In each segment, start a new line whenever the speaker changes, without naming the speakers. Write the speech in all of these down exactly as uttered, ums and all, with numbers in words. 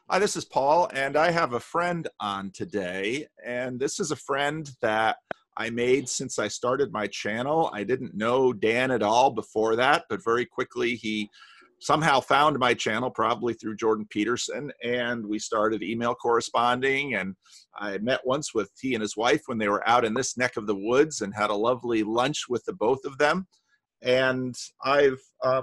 Hi, this is Paul, and I have a friend on today. And this is a friend that I made since I started my channel. I didn't know Dan at all before that, but very quickly he somehow found my channel, probably through Jordan Peterson, and we started email corresponding. And I met once with he and his wife when they were out in this neck of the woods and had a lovely lunch with the both of them. And I've um,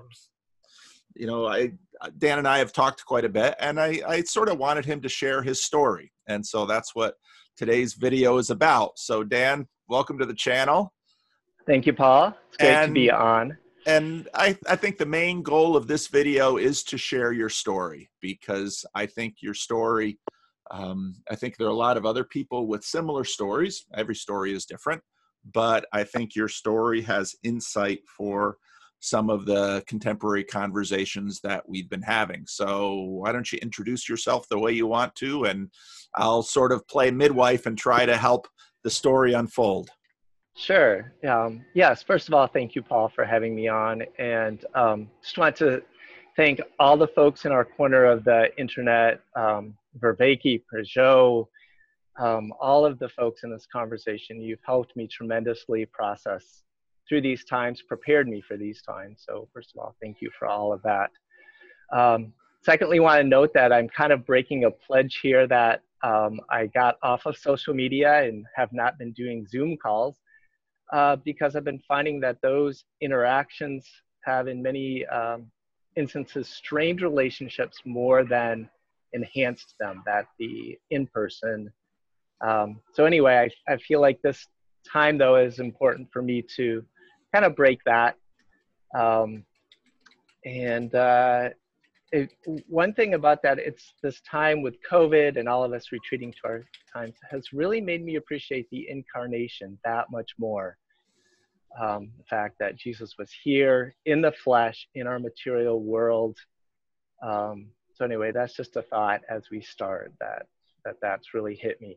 you know, I Dan and I have talked quite a bit, and I, I sort of wanted him to share his story. And so that's what today's video is about. So Dan, welcome to the channel.
Thank you, Paul. It's great
and,
to be on.
And I, I think the main goal of this video is to share your story, because I think your story, um, I think there are a lot of other people with similar stories. Every story is different, but I think your story has insight for some of the contemporary conversations that we've been having. So why don't you introduce yourself the way you want to, and I'll sort of play midwife and try to help the story unfold.
Sure. Um, yes, first of all, thank you, Paul, for having me on. And um, just want to thank all the folks in our corner of the internet, um, Vervaeke, Peugeot, um, all of the folks in this conversation. You've helped me tremendously process through these times, prepared me for these times. So first of all, thank you for all of that. Um, secondly, want to note that I'm kind of breaking a pledge here that um, I got off of social media and have not been doing Zoom calls uh, because I've been finding that those interactions have in many um, instances strained relationships more than enhanced them, that the in-person. Um, so anyway, I, I feel like this time though is important for me to kind of break that. Um, and uh, it, one thing about that, it's this time with COVID and all of us retreating to our times has really made me appreciate the incarnation that much more. Um, the fact that Jesus was here in the flesh, in our material world. Um, so anyway, that's just a thought as we start that, that that's really hit me.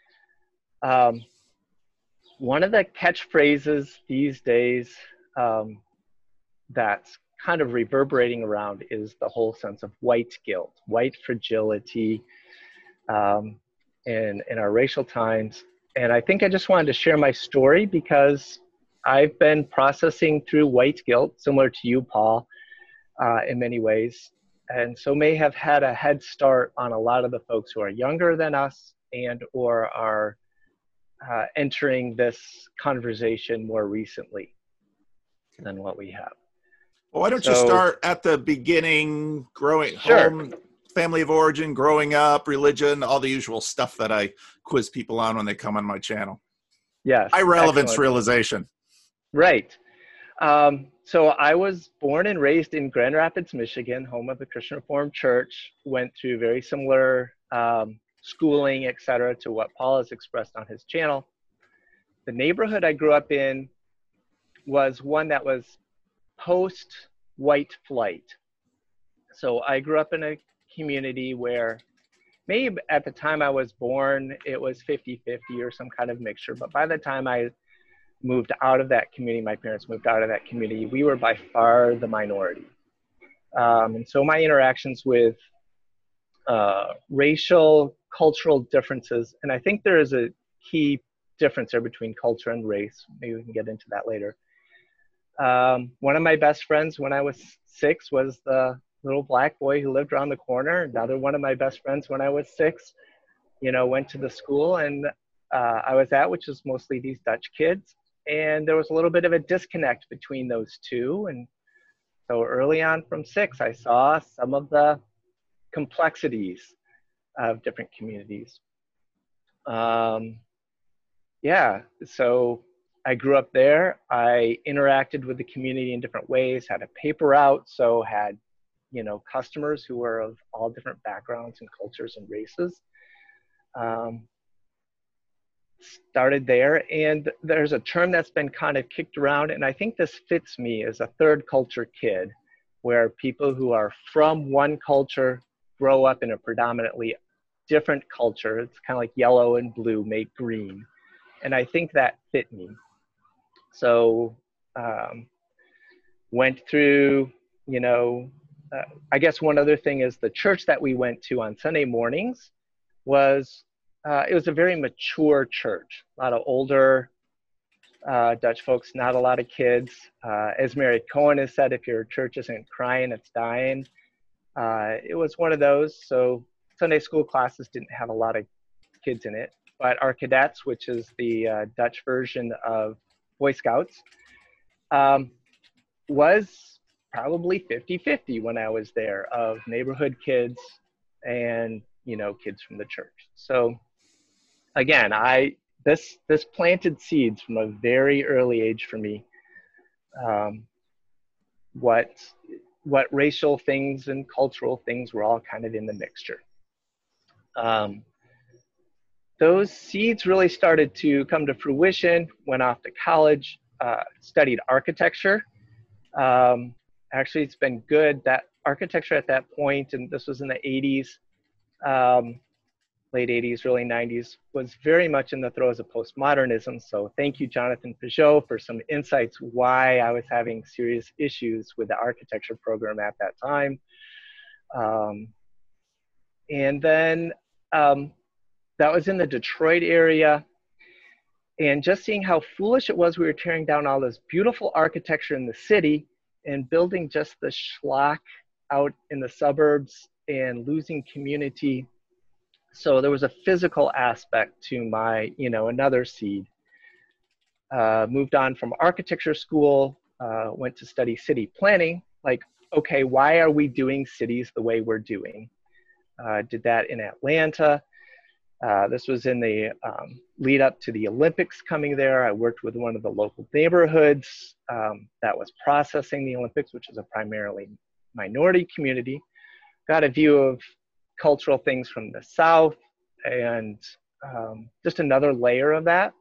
Um, one of the catchphrases these days um, that's kind of reverberating around is the whole sense of white guilt, white fragility um, in, in our racial times. And I think I just wanted to share my story because I've been processing through white guilt, similar to you, Paul, uh, in many ways. And so may have had a head start on a lot of the folks who are younger than us and or are uh, entering this conversation more recently than what we have.
Well, why don't
so,
you start at the beginning, growing
sure.
home, family of origin, growing up, religion, all the usual stuff that I quiz people on when they come on my channel.
Yes.
High relevance
Excellent.
realization.
Right. Um, so I was born and raised in Grand Rapids, Michigan, home of the Christian Reformed Church, went through very similar um, schooling, et cetera, to what Paul has expressed on his channel. The neighborhood I grew up in was one that was post-white flight. So I grew up in a community where maybe at the time I was born, it was fifty fifty or some kind of mixture. But by the time I moved out of that community, my parents moved out of that community, we were by far the minority. Um, and so my interactions with uh, racial, cultural differences, and I think there is a key difference there between culture and race. Maybe we can get into that later. Um, one of my best friends when I was six was the little black boy who lived around the corner. Another one of my best friends when I was six, you know, went to the school and uh, I was at, which was mostly these Dutch kids. And there was a little bit of a disconnect between those two. And so early on from six, I saw some of the complexities of different communities. Um, yeah, so I grew up there. I interacted with the community in different ways, had a paper route, so had, you know, customers who were of all different backgrounds and cultures and races. Um, started there, and there's a term that's been kind of kicked around, and I think this fits me as a third culture kid, where people who are from one culture grow up in a predominantly different culture. It's kind of like yellow and blue make green, and I think that fit me. So um, went through, you know, uh, I guess one other thing is the church that we went to on Sunday mornings was, uh, it was a very mature church, a lot of older uh, Dutch folks, not a lot of kids. Uh, as Mary Cohen has said, if your church isn't crying, it's dying. Uh, it was one of those. So Sunday school classes didn't have a lot of kids in it, but our cadets, which is the uh, Dutch version of Boy Scouts, um, was probably fifty fifty when I was there, of neighborhood kids and, you know, kids from the church. So again, I, this, this planted seeds from a very early age for me. Um, what, what racial things and cultural things were all kind of in the mixture. Um, those seeds really started to come to fruition, went off to college, uh, studied architecture. Um, actually, it's been good that architecture at that point, and this was in the eighties, um, late eighties, early nineties, was very much in the throes of postmodernism. So thank you, Jonathan Peugeot, for some insights why I was having serious issues with the architecture program at that time. Um, and then um, that was in the Detroit area. And just seeing how foolish it was, we were tearing down all this beautiful architecture in the city and building just the schlock out in the suburbs and losing community. So there was a physical aspect to my, you know, another seed. Uh, moved on from architecture school, uh, went to study city planning. Like, okay, why are we doing cities the way we're doing? Uh, did that in Atlanta. Uh, this was in the um, lead up to the Olympics coming there. I worked with one of the local neighborhoods um, that was processing the Olympics, which is a primarily minority community. Got a view of cultural things from the South and um, just another layer of that.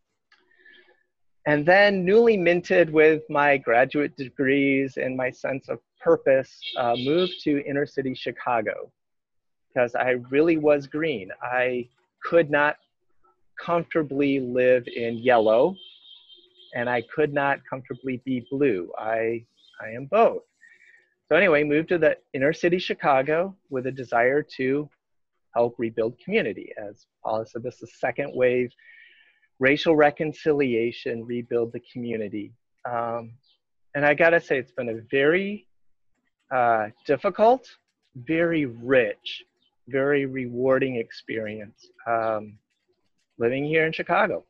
And then newly minted with my graduate degrees and my sense of purpose, uh, moved to inner city Chicago. Because I really was green. I could not comfortably live in yellow, and I could not comfortably be blue. I, I am both. So anyway, moved to the inner city Chicago with a desire to help rebuild community. As Paula said, this is the second wave, racial reconciliation, rebuild the community. Um, and I gotta say, it's been a very uh, difficult, very rich, very rewarding experience um, living here in Chicago.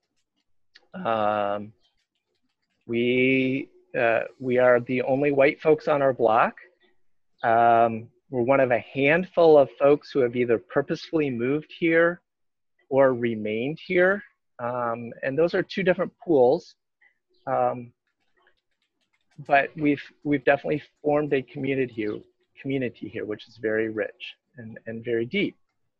Um, we, uh, we are the only white folks on our block. Um, we're one of a handful of folks who have either purposefully moved here or remained here. Um, and those are two different pools. Um, but we've, we've definitely formed a community here, community here, which is very rich and, and very deep.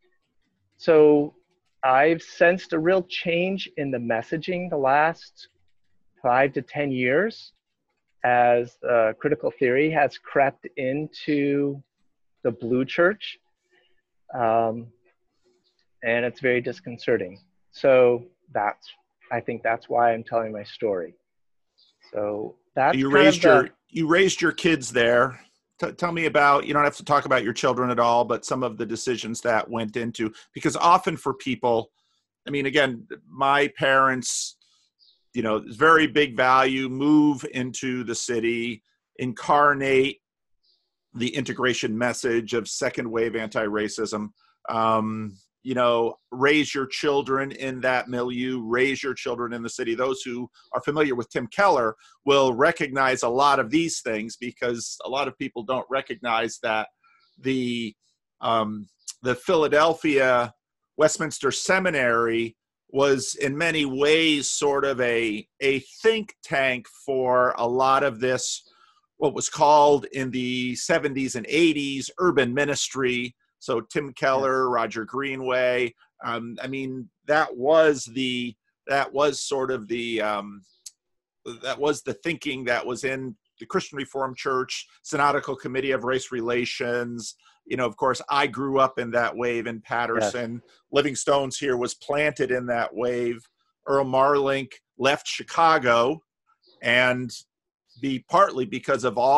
So I've sensed a real change in the messaging the last five to ten years as uh, critical theory has crept into the blue church. Um, and it's very disconcerting. So that's, I think that's why I'm telling my story. So that's
you
kind
raised
of the,
your you raised your kids there. T- tell me about, you don't have to talk about your children at all, but some of the decisions that went into, because often for people, I mean, again, my parents, you know, very big value, move into the city, incarnate the integration message of second wave anti-racism. Um, you know, raise your children in that milieu, raise your children in the city. Those who are familiar with Tim Keller will recognize a lot of these things, because a lot of people don't recognize that the, um, the Philadelphia Westminster Seminary was in many ways sort of a, a think tank for a lot of this, what was called in the seventies and eighties, urban ministry. So Tim Keller, yes. Roger Greenway. Um, I mean, that was the, that was sort of the, um, that was the thinking that was in the Christian Reformed Church, Synodical Committee of Race Relations. You know, of course, I grew up in that wave in Patterson. Yes. Living Stones here was planted in that wave. Earl Marlink left Chicago, and be partly because of all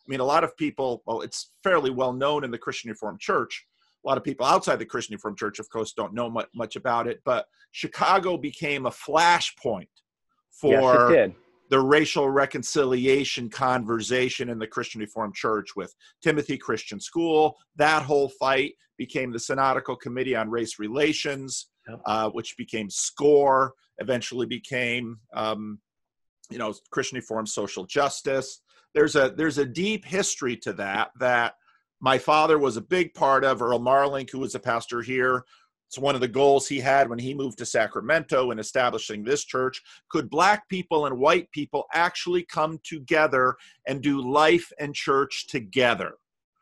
I mean, a lot of people, well, it's fairly well known in the Christian Reformed Church. A lot of people outside the Christian Reformed Church, of course, don't know much, much about it, but Chicago became a flashpoint
Yes, it
for
did.
the racial reconciliation conversation in the Christian Reformed Church with Timothy Christian School. That whole fight became the Synodical Committee on Race Relations,
Yep.
uh, which became SCORE, eventually became, um, you know, Christian Reformed Social Justice. There's a there's a deep history to that that my father was a big part of. Earl Marlink, who was a pastor here, it's one of the goals he had when he moved to Sacramento in establishing this church. Could Black people and white people actually come together and do life and church together?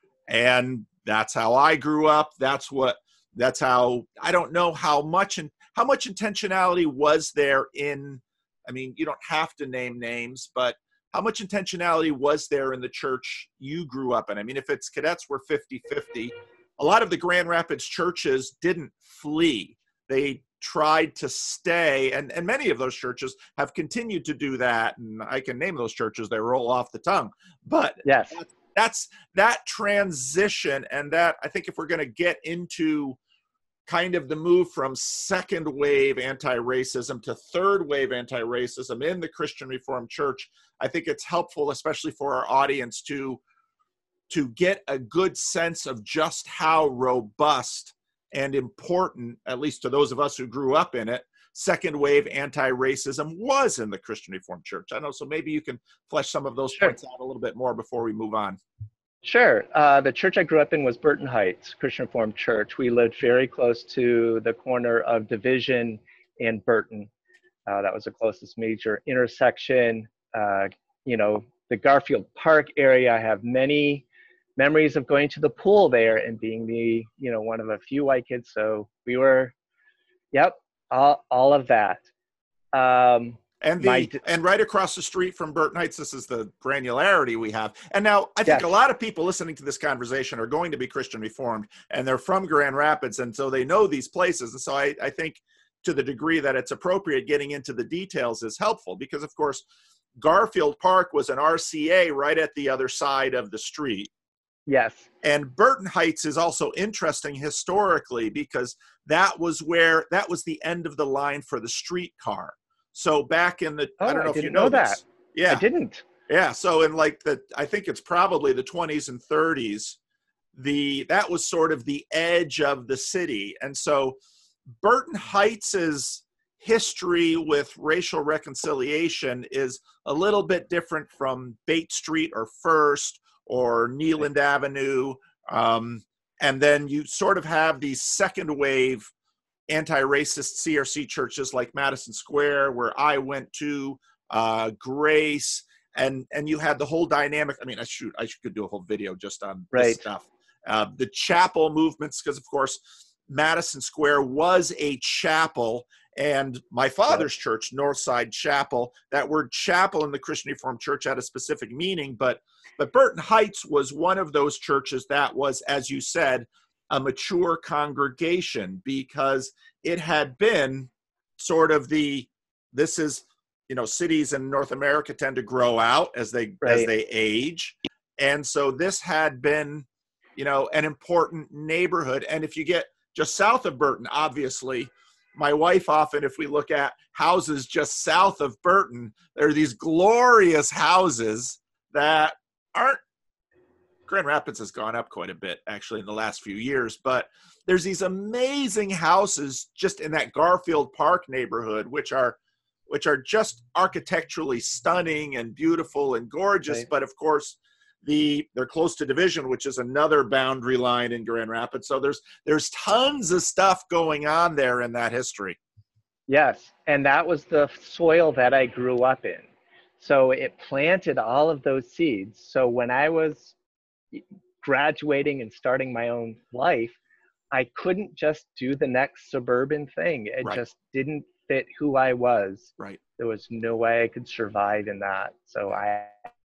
And that's how I grew up. That's what, that's how, I don't know how much, and how much intentionality was there in, I mean, you don't have to name names, but how much intentionality was there in the church you grew up in? I mean, if it's cadets were fifty fifty, a lot of the Grand Rapids churches didn't flee. They tried to stay, and, and many of those churches have continued to do that. And I can name those churches, they roll off the tongue. But
Yes.
that's, that's that transition, and that, I think if we're going to get into kind of the move from second wave anti-racism to third wave anti-racism in the Christian Reformed Church, I think it's helpful, especially for our audience, to to get a good sense of just how robust and important, at least to those of us who grew up in it, second wave anti-racism was in the Christian Reformed Church. I know, so maybe you can flesh some of those
Sure.
points out a little bit more before we move on.
Sure. Uh, the church I grew up in was Burton Heights Christian Reformed Church. We lived very close to the corner of Division and Burton. Uh, that was the closest major intersection. Uh, you know, the Garfield Park area, I have many memories of going to the pool there and being the, you know, one of a few white kids. So we were, yep, all, all of that. Um,
And
my,
the and right across the street from Burton Heights, this is the granularity we have. And now I think
Yes.
a lot of people listening to this conversation are going to be Christian Reformed, and they're from Grand Rapids, and so they know these places. And so I, I think to the degree that it's appropriate, getting into the details is helpful, because of course, Garfield Park was an R C A right at the other side of the street.
yes.
And Burton Heights is also interesting historically, because that was where, that was the end of the line for the streetcar. So back in the,
Oh,
I don't know
I
if you
didn't
know,
know
this.
that.
Yeah.
I didn't.
Yeah. So in like the, I think it's probably the twenties and thirties, the, that was sort of the edge of the city. And so Burton Heights' history with racial reconciliation is a little bit different from Bate Street or First or Neeland Avenue. Um, and then you sort of have these second wave anti-racist C R C churches like Madison Square, where I went to, uh, Grace, and and you had the whole dynamic. I mean, I shoot, I could do a whole video just on
Right.
this stuff. Uh, the chapel movements, because of course, Madison Square was a chapel, and my father's
Yes.
church, Northside Chapel, that word chapel in the Christian Reformed Church had a specific meaning, but but Burton Heights was one of those churches that was, as you said, a mature congregation, because it had been sort of the, this is, you know, cities in North America tend to grow out as they,
Right.
as they age. And so this had been, you know, an important neighborhood. And if you get just south of Burton, obviously, my wife often, if we look at houses just south of Burton, there are these glorious houses that aren't, Grand Rapids has gone up quite a bit actually in the last few years, but there's these amazing houses just in that Garfield Park neighborhood, which are which are just architecturally stunning and beautiful and gorgeous.
Right.
But of course, the they're close to Division, which is another boundary line in Grand Rapids. So there's there's tons of stuff going on there in that history.
Yes, and that was the soil that I grew up in. So it planted all of those seeds. So when I was graduating and starting my own life, I couldn't just do the next suburban thing. It
Right.
just didn't fit who I was.
Right.
There was no way I could survive in that. So I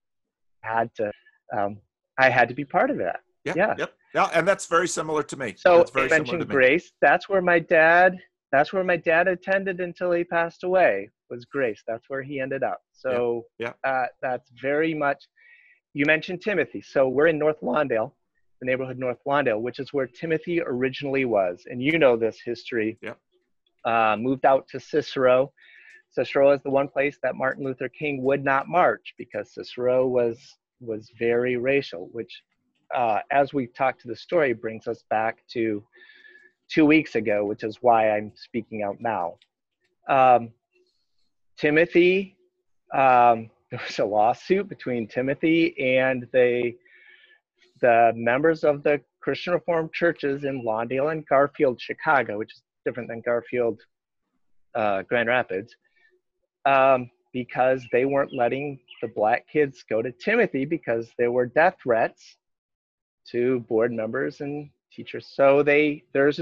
had to, um, I had to be part of that.
Yeah.
Yeah.
Yep. Yeah. And that's very similar to me.
So
that's very
I
similar
mentioned
to me.
Grace. That's where my dad, that's where my dad attended until he passed away, was Grace. That's where he ended up. So
Yeah.
Uh, that's very much, you mentioned Timothy. So we're in North Lawndale, the neighborhood North Lawndale, which is where Timothy originally was. And you know this history.
Yep.
Uh, moved out to Cicero. Cicero is the one place that Martin Luther King would not march because Cicero was was very racial, which, uh, as we talked to the story, brings us back to two weeks ago, which is why I'm speaking out now. Um, Timothy, um, there was a lawsuit between Timothy and the the members of the Christian Reformed churches in Lawndale and Garfield, Chicago, which is different than Garfield, uh, Grand Rapids, um, because they weren't letting the black kids go to Timothy because there were death threats to board members and teachers. So they there's an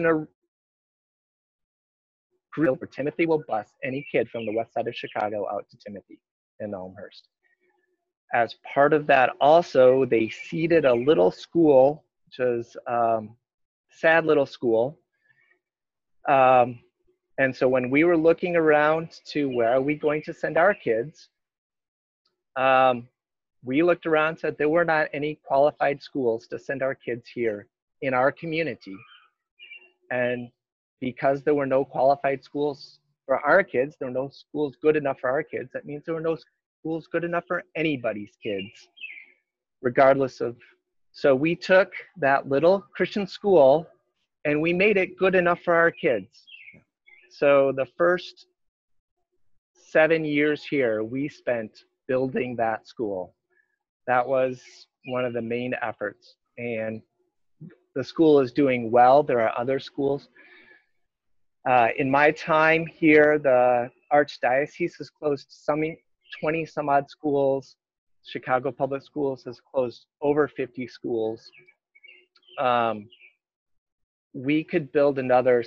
agreement where Timothy will bus any kid from the west side of Chicago out to Timothy in Elmhurst. As part of that, also, they seeded a little school, which is um, sad little school. Um, and so when we were looking around to where are we going to send our kids, um, we looked around and said there were not any qualified schools to send our kids here in our community. And because there were no qualified schools for our kids, there were no schools good enough for our kids, that means there were no schools good enough for anybody's kids, regardless of. So we took that little Christian school and we made it good enough for our kids. So the first seven years here, we spent building that school. That was one of the main efforts. And the school is doing well. There are other schools. Uh, in my time here, the Archdiocese has closed some twenty some odd schools. Chicago Public Schools has closed over fifty schools. Um, we could build another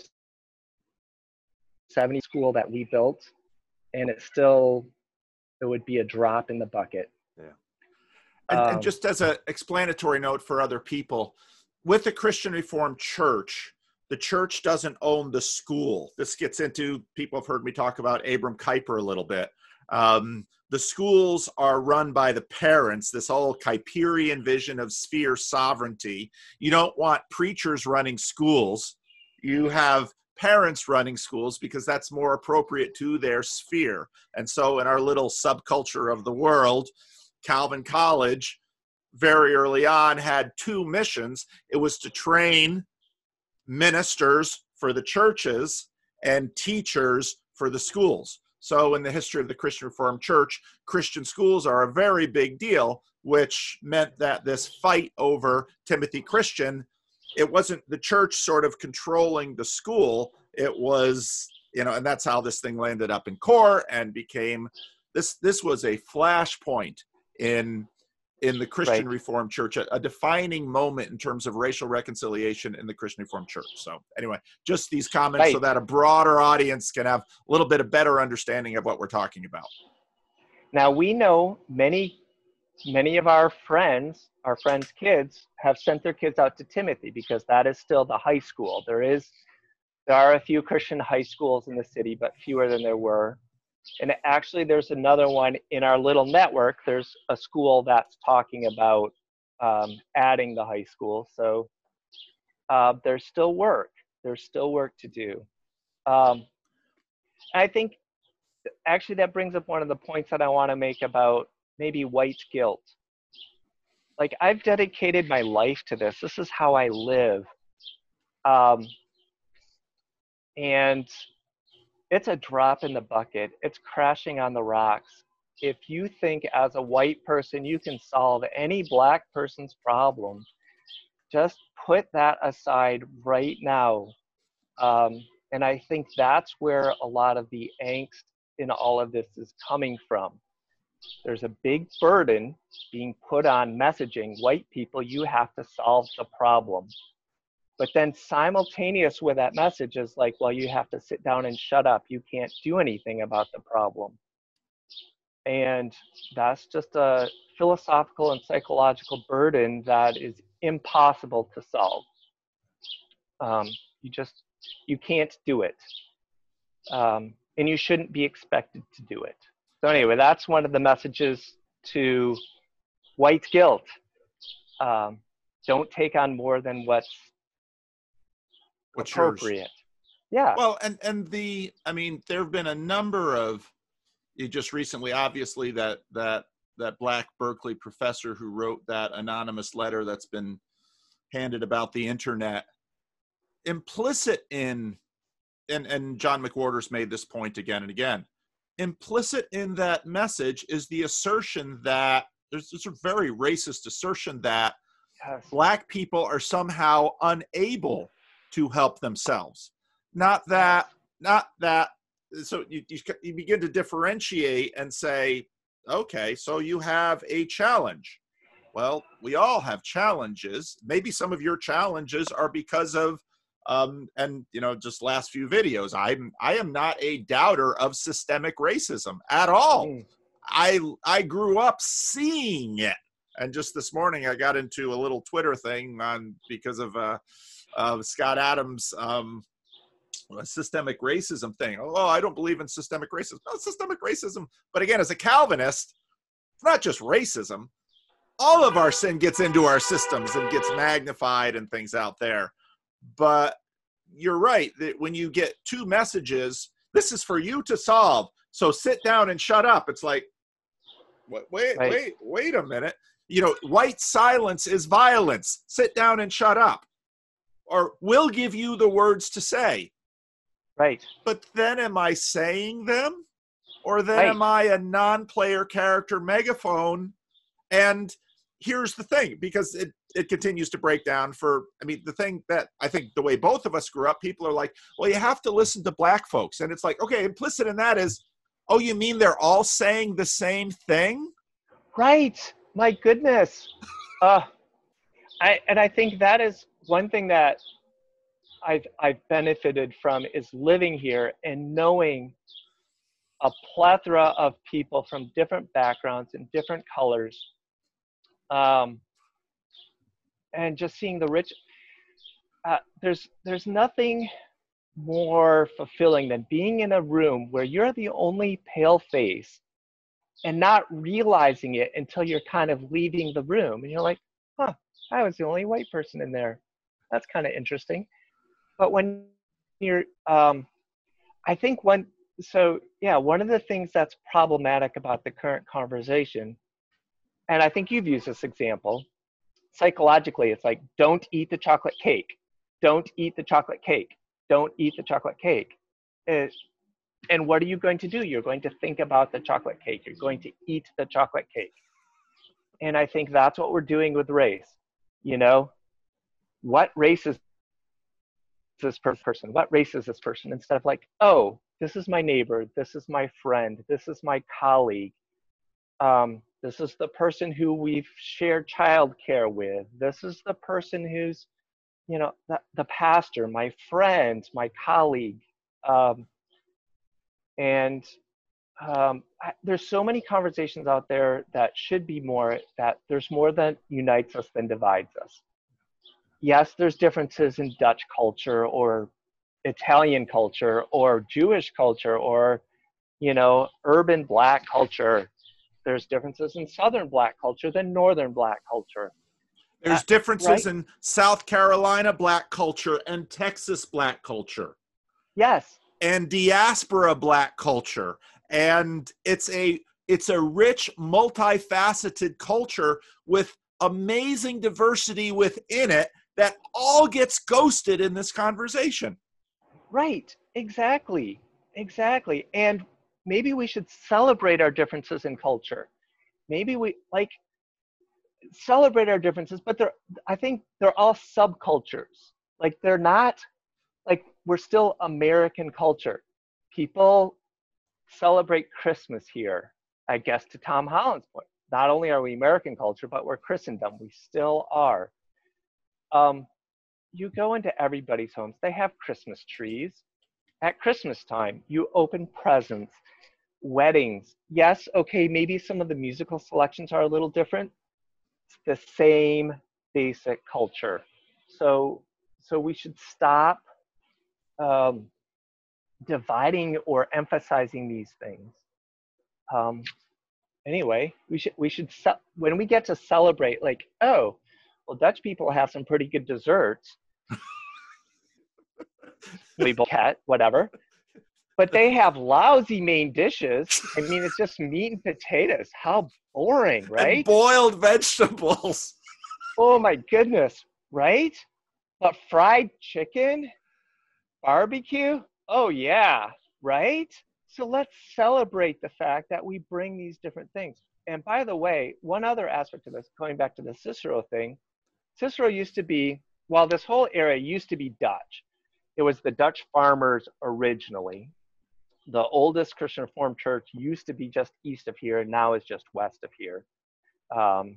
seventy school that we built, and it still, it would be a drop in the bucket.
Yeah. And,
um,
and just as an explanatory note for other people, with the Christian Reformed Church, the church doesn't own the school. This gets into, people have heard me talk about Abram Kuyper a little bit. Um, the schools are run by the parents, this whole Kuyperian vision of sphere sovereignty. You don't want preachers running schools. You have parents running schools because that's more appropriate to their sphere. And so in our little subculture of the world, Calvin College, very early on, had two missions. It was to train ministers for the churches and teachers for the schools. So in the history of the Christian Reformed Church, Christian schools are a very big deal, which meant that this fight over Timothy Christian, it wasn't the church sort of controlling the school. It was, you know, and that's how this thing landed up in court and became, this, this was a flashpoint in in the Christian
Right.
Reformed Church, a, a defining moment in terms of racial reconciliation in the Christian Reformed Church. So anyway, just these comments
Right.
so that a broader audience can have a little bit of better understanding of what we're talking about.
Now we know many, many of our friends, our friends' kids, have sent their kids out to Timothy because that is still the high school. There is, there are a few Christian high schools in the city, but fewer than there were. And actually, there's another one in our little network. There's a school that's talking about um, adding the high school. So uh, there's still work. There's still work to do. Um, I think actually that brings up one of the points that I want to make about maybe white guilt. Like, I've dedicated my life to this. This is how I live. Um, and it's a drop in the bucket. It's crashing on the rocks. If you think as a white person you can solve any black person's problem, just put that aside right now. Um, and I think that's where a lot of the angst in all of this is coming from. There's a big burden being put on messaging white people, you have to solve the problem. But then simultaneous with that message is like, well, you have to sit down and shut up. You can't do anything about the problem. And that's just a philosophical and psychological burden that is impossible to solve. Um, you just, you can't do it. Um, and you shouldn't be expected to do it. So anyway, that's one of the messages to white guilt. Um, don't take on more than what's,
What's
appropriate.
yours?
Yeah.
Well, and and the I mean, there have been a number of, you just recently, obviously, that that that Black Berkeley professor who wrote that anonymous letter that's been handed about the internet. Implicit in, and and John McWhorter's made this point again and again. Implicit in that message is the assertion that there's, there's a very racist assertion that
Yes.
Black people are somehow unable to help themselves. Not that, not that. So you, you, you begin to differentiate and say, okay, so you have a challenge. Well, we all have challenges. Maybe some of your challenges are because of, um, and you know, just last few videos, I'm I am not a doubter of systemic racism at all.
Mm.
I I grew up seeing it, and just this morning I got into a little Twitter thing on because of uh, uh, Scott Adams' um, systemic racism thing. Oh, I don't believe in systemic racism. No, systemic racism. But again, as a Calvinist, it's not just racism. All of our sin gets into our systems and gets magnified and things out there. But you're right that when you get two messages, this is for you to solve. So sit down and shut up. It's like, wait, wait,
Right.
wait, wait a minute. You know, white silence is violence. Sit down and shut up. Or we'll give you the words to say.
Right.
But then am I saying them? Or then
Right.
am I a non-player character megaphone? And here's the thing, because it, it continues to break down for, I mean, the thing that I think the way both of us grew up, people are like, well, you have to listen to Black folks. And it's like, okay, implicit in that is, oh, you mean they're all saying the same thing?
Right. My goodness. Uh, I, and I think that is one thing that I've, I've benefited from is living here and knowing a plethora of people from different backgrounds and different colors. Um, and just seeing the rich, uh, there's, there's nothing more fulfilling than being in a room where you're the only pale face and not realizing it until you're kind of leaving the room. And you're like, huh, I was the only white person in there. That's kind of interesting. But when you're, um, I think one, so yeah, one of the things that's problematic about the current conversation, and I think you've used this example, psychologically, it's like, don't eat the chocolate cake. Don't eat the chocolate cake. Don't eat the chocolate cake. It, and what are you going to do? You're going to think about the chocolate cake. You're going to eat the chocolate cake. And I think that's what we're doing with race. You know, what race is this per- person? What race is this person? Instead of like, oh, this is my neighbor. This is my friend. This is my colleague. Um, this is the person who we've shared childcare with. This is the person who's, you know, the, the pastor, my friend, my colleague. Um, and um, I, there's so many conversations out there that should be more, that there's more that unites us than divides us. Yes, there's differences in Dutch culture or Italian culture or Jewish culture or, you know, urban Black culture. There's differences in Southern Black culture than Northern Black culture.
There's
Uh,
differences
right?
in South Carolina Black culture and Texas Black culture
Yes.
and diaspora Black culture. And it's a it's a rich, multifaceted culture with amazing diversity within it that all gets ghosted in this conversation.
Right. Exactly. Exactly. And maybe we should celebrate our differences in culture. Maybe we like celebrate our differences, but they're, I think they're all subcultures. Like they're not, like we're still American culture. People celebrate Christmas here, I guess, to Tom Holland's point. Not only are we American culture, but we're Christendom. We still are. Um, you go into everybody's homes, they have Christmas trees. At Christmas time, you open presents, weddings. Yes, okay, maybe some of the musical selections are a little different. It's the same basic culture. So, so we should stop um, dividing or emphasizing these things. Um, anyway, we should, we should, ce- when we get to celebrate, like, oh, well, Dutch people have some pretty good desserts. We cat, whatever. But they have lousy main dishes. I mean, it's just meat and potatoes. How boring,
And
right?
boiled vegetables.
Oh my goodness, right? But fried chicken, barbecue, oh yeah, right? So let's celebrate the fact that we bring these different things. And by the way, one other aspect of this, going back to the Cicero thing, Cicero used to be, well, this whole area used to be Dutch. It was the Dutch farmers originally. The oldest Christian Reformed church used to be just east of here, and now is just west of here. Um,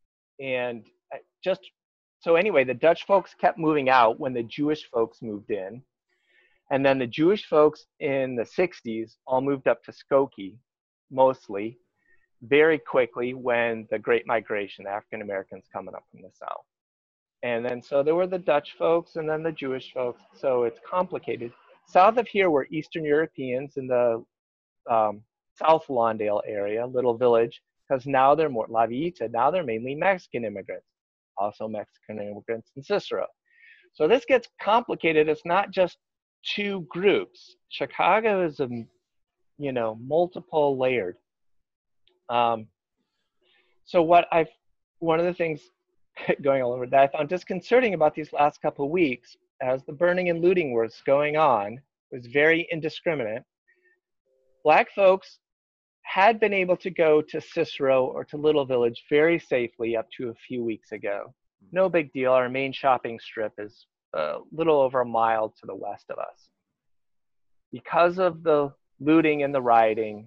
and just, so anyway, the Dutch folks kept moving out when the Jewish folks moved in. And then the Jewish folks in the sixties all moved up to Skokie, mostly, very quickly when the Great Migration, African Americans coming up from the south. And then so there were the Dutch folks and then the Jewish folks. So it's complicated. South of here were Eastern Europeans in the um, South Lawndale area, little village, because now they're more, La Villita, now they're mainly Mexican immigrants, also Mexican immigrants in Cicero. So this gets complicated. It's not just two groups. Chicago is a, you know, multiple layered. Um, so what I've, one of the things going all over that I found disconcerting about these last couple of weeks, as the burning and looting was going on, was very indiscriminate. Black folks had been able to go to Cicero or to Little Village very safely up to a few weeks ago. No big deal. Our main shopping strip is a little over a mile to the west of us. Because of the looting and the rioting,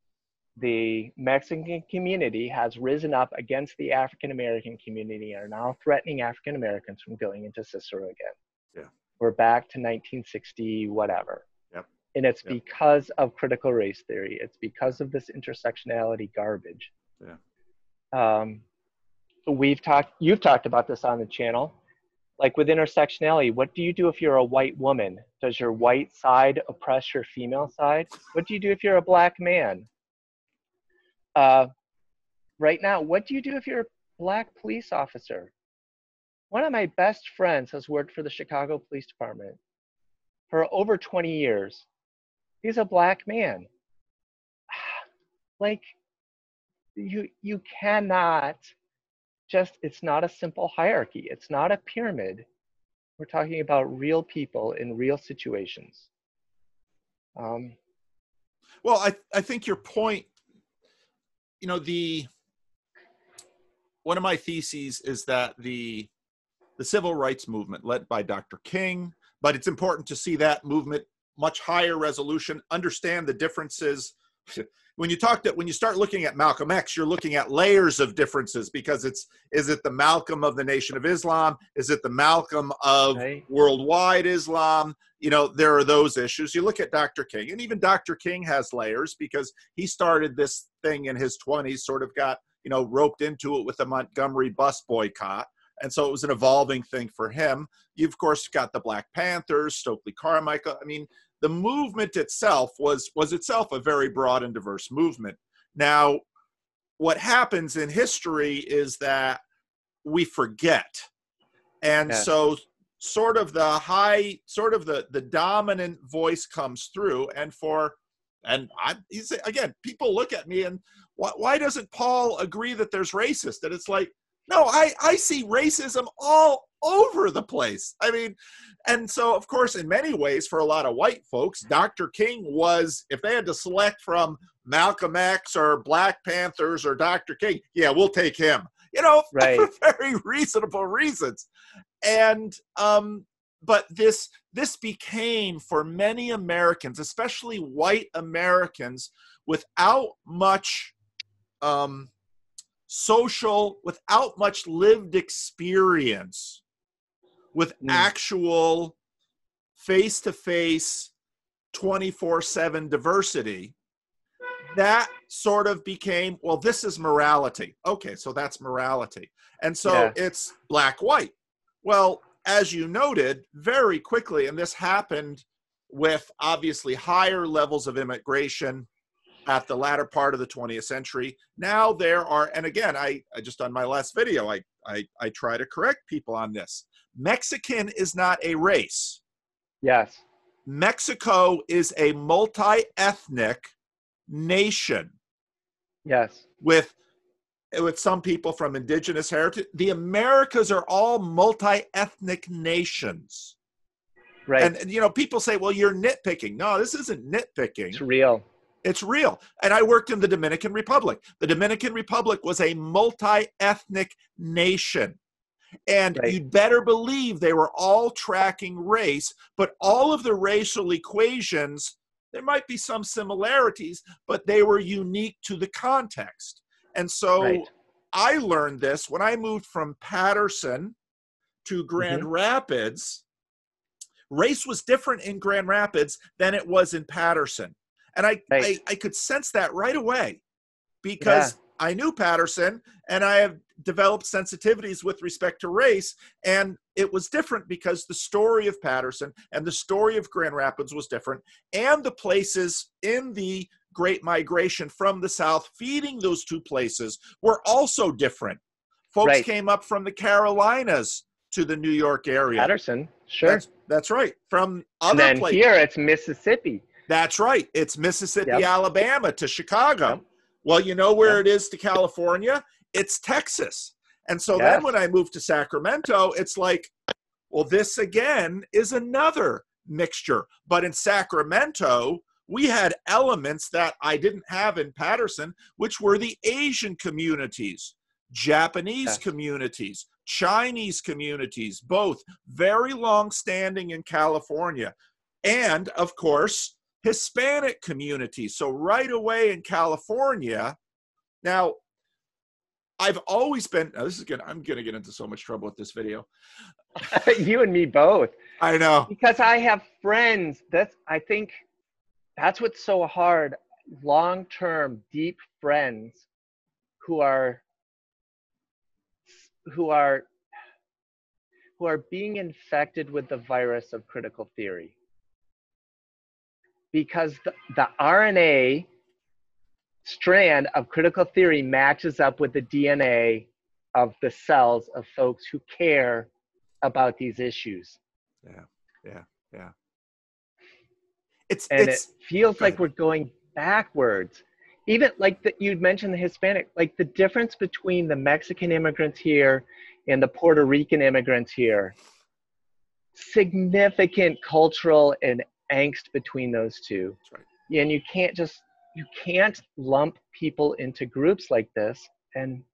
the Mexican community has risen up against the African American community and are now threatening African Americans from going into Cicero again.
Yeah. We're
back to nineteen sixty, whatever.
Yep.
And it's
Yep.
because of critical race theory. It's because of this intersectionality garbage.
Yeah.
Um, we've talked, you've talked about this on the channel. Like with intersectionality, what do you do if you're a white woman? Does your white side oppress your female side? What do you do if you're a black man? Uh, right now, what do you do if you're a black police officer? One of my best friends has worked for the Chicago Police Department for over twenty years. He's a black man. Like, you, you cannot just, it's not a simple hierarchy. It's not a pyramid. We're talking about real people in real situations. Um,
well, I, I think your point, you know, the, one of my theses is that the, the civil rights movement led by Doctor King, but it's important to see that movement much higher resolution, understand the differences. When you talk that, when you start looking at Malcolm X, you're looking at layers of differences, because it's, is it the Malcolm of the Nation of Islam? Is it the Malcolm of
right.
worldwide Islam? You know, there are those issues. You look at Doctor King, and even Doctor King has layers, because he started this thing in his twenties, sort of got, you know, roped into it with the Montgomery bus boycott. And so it was an evolving thing for him. You've, of course, got the Black Panthers, Stokely Carmichael. I mean, the movement itself was, was itself a very broad and diverse movement. Now, what happens in history is that we forget. And
Yeah.
so sort of the high, sort of the, the dominant voice comes through. And for, and I, he's, again, people look at me and why, why doesn't Paul agree that there's racist? And it's like, no, I, I see racism all over the place. I mean, and so, of course, in many ways, for a lot of white folks, Doctor King was, if they had to select from Malcolm X or Black Panthers or Doctor King, yeah, we'll take him, you know,
Right.
for very reasonable reasons. And, um, but this, this became, for many Americans, especially white Americans, without much, um, social, without much lived experience, with
Mm.
actual face-to-face twenty-four seven diversity, that sort of became, well, this is morality. Okay, so that's morality. And so
Yeah.
it's black-white. Well, as you noted, very quickly, and this happened with obviously higher levels of immigration at the latter part of the twentieth century. Now there are, and again, I, I just on my last video, I, I, I try to correct people on this. Mexican is not a race.
Yes.
Mexico is a multi-ethnic nation.
Yes.
With, with some people from indigenous heritage. The Americas are all multi-ethnic nations.
Right.
And, and, you know, people say, well, you're nitpicking. No, this isn't nitpicking.
It's real.
It's real. And I worked in the Dominican Republic. The Dominican Republic was a multi-ethnic nation. And
Right.
you'd better believe they were all tracking race, but all of the racial equations, there might be some similarities, but they were unique to the context. And so
Right.
I learned this when I moved from Patterson to Grand
Mm-hmm.
Rapids. Race was different in Grand Rapids than it was in Patterson. And I,
Right.
I, I could sense that right away because yeah. I knew Patterson and I have developed sensitivities with respect to race. And it was different because the story of Patterson and the story of Grand Rapids was different. And the places in the Great Migration from the South feeding those two places were also different. Folks
Right.
came up from the Carolinas to the New York area.
Patterson, sure.
That's, that's right. From other
and then
places.
Here it's Mississippi.
That's right. It's Mississippi,
Yep.
Alabama to Chicago.
Yep.
Well, you know where
Yep.
it is to California? It's Texas. And so
Yes.
then when I moved to Sacramento, it's like, well, this again is another mixture. But in Sacramento, we had elements that I didn't have in Patterson, which were the Asian communities, Japanese
Yes.
communities, Chinese communities, both very long-standing in California. And, of course, Hispanic communities. So right away in California, now, I've always been, now this is gonna, I'm going to get into so much trouble with this video.
You and me both.
I know.
Because I have friends. That's, I think that's what's so hard. Long-term, deep friends who are, who are, who are being infected with the virus of critical theory. Because the, the R N A strand of critical theory matches up with the D N A of the cells of folks who care about these issues.
Yeah, yeah, yeah. It's,
and
it's,
it feels like we're going backwards. Even like the, you'd mentioned the Hispanic, like the difference between the Mexican immigrants here and the Puerto Rican immigrants here, significant cultural and angst between those two.
That's right.
And you can't just, you can't lump people into groups like this. And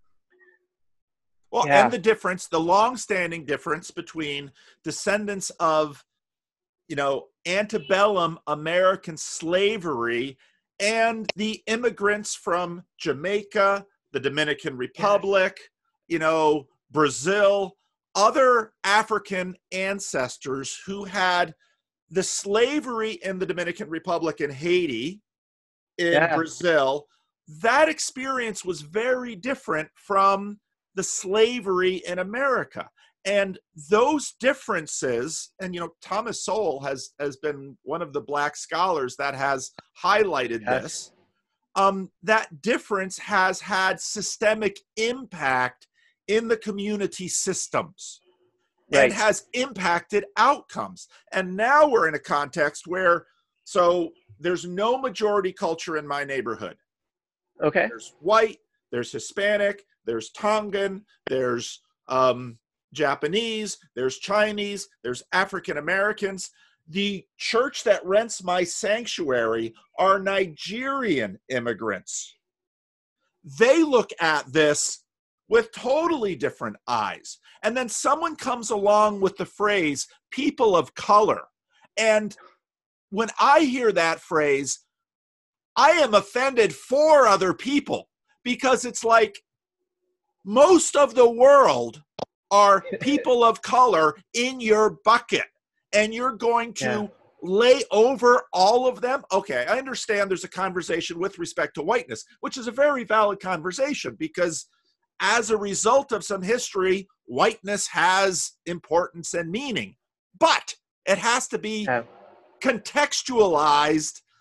well,
yeah.
and the difference, the long-standing difference between descendants of, you know, antebellum American slavery and the immigrants from Jamaica, the Dominican Republic, yes. you know, Brazil, other African ancestors who had the slavery in the Dominican Republic and Haiti, in
yeah.
Brazil, that experience was very different from the slavery in America. And those differences, and you know, Thomas Sowell has, has been one of the Black scholars that has highlighted
yes.
this, um, that difference has had systemic impact in the community systems. Right. And has impacted outcomes. And now we're in a context where, so there's no majority culture in my neighborhood.
Okay.
There's white, there's Hispanic, there's Tongan, there's um, Japanese, there's Chinese, there's African Americans. The church that rents my sanctuary are Nigerian immigrants. They look at this with totally different eyes. And then someone comes along with the phrase, people of color. And when I hear that phrase, I am offended for other people because it's like most of the world are people of color in your bucket and you're going to yeah. lay over all of them. Okay, I understand there's a conversation with respect to whiteness, which is a very valid conversation because as a result of some history, whiteness has importance and meaning, but it has to be yeah. contextualized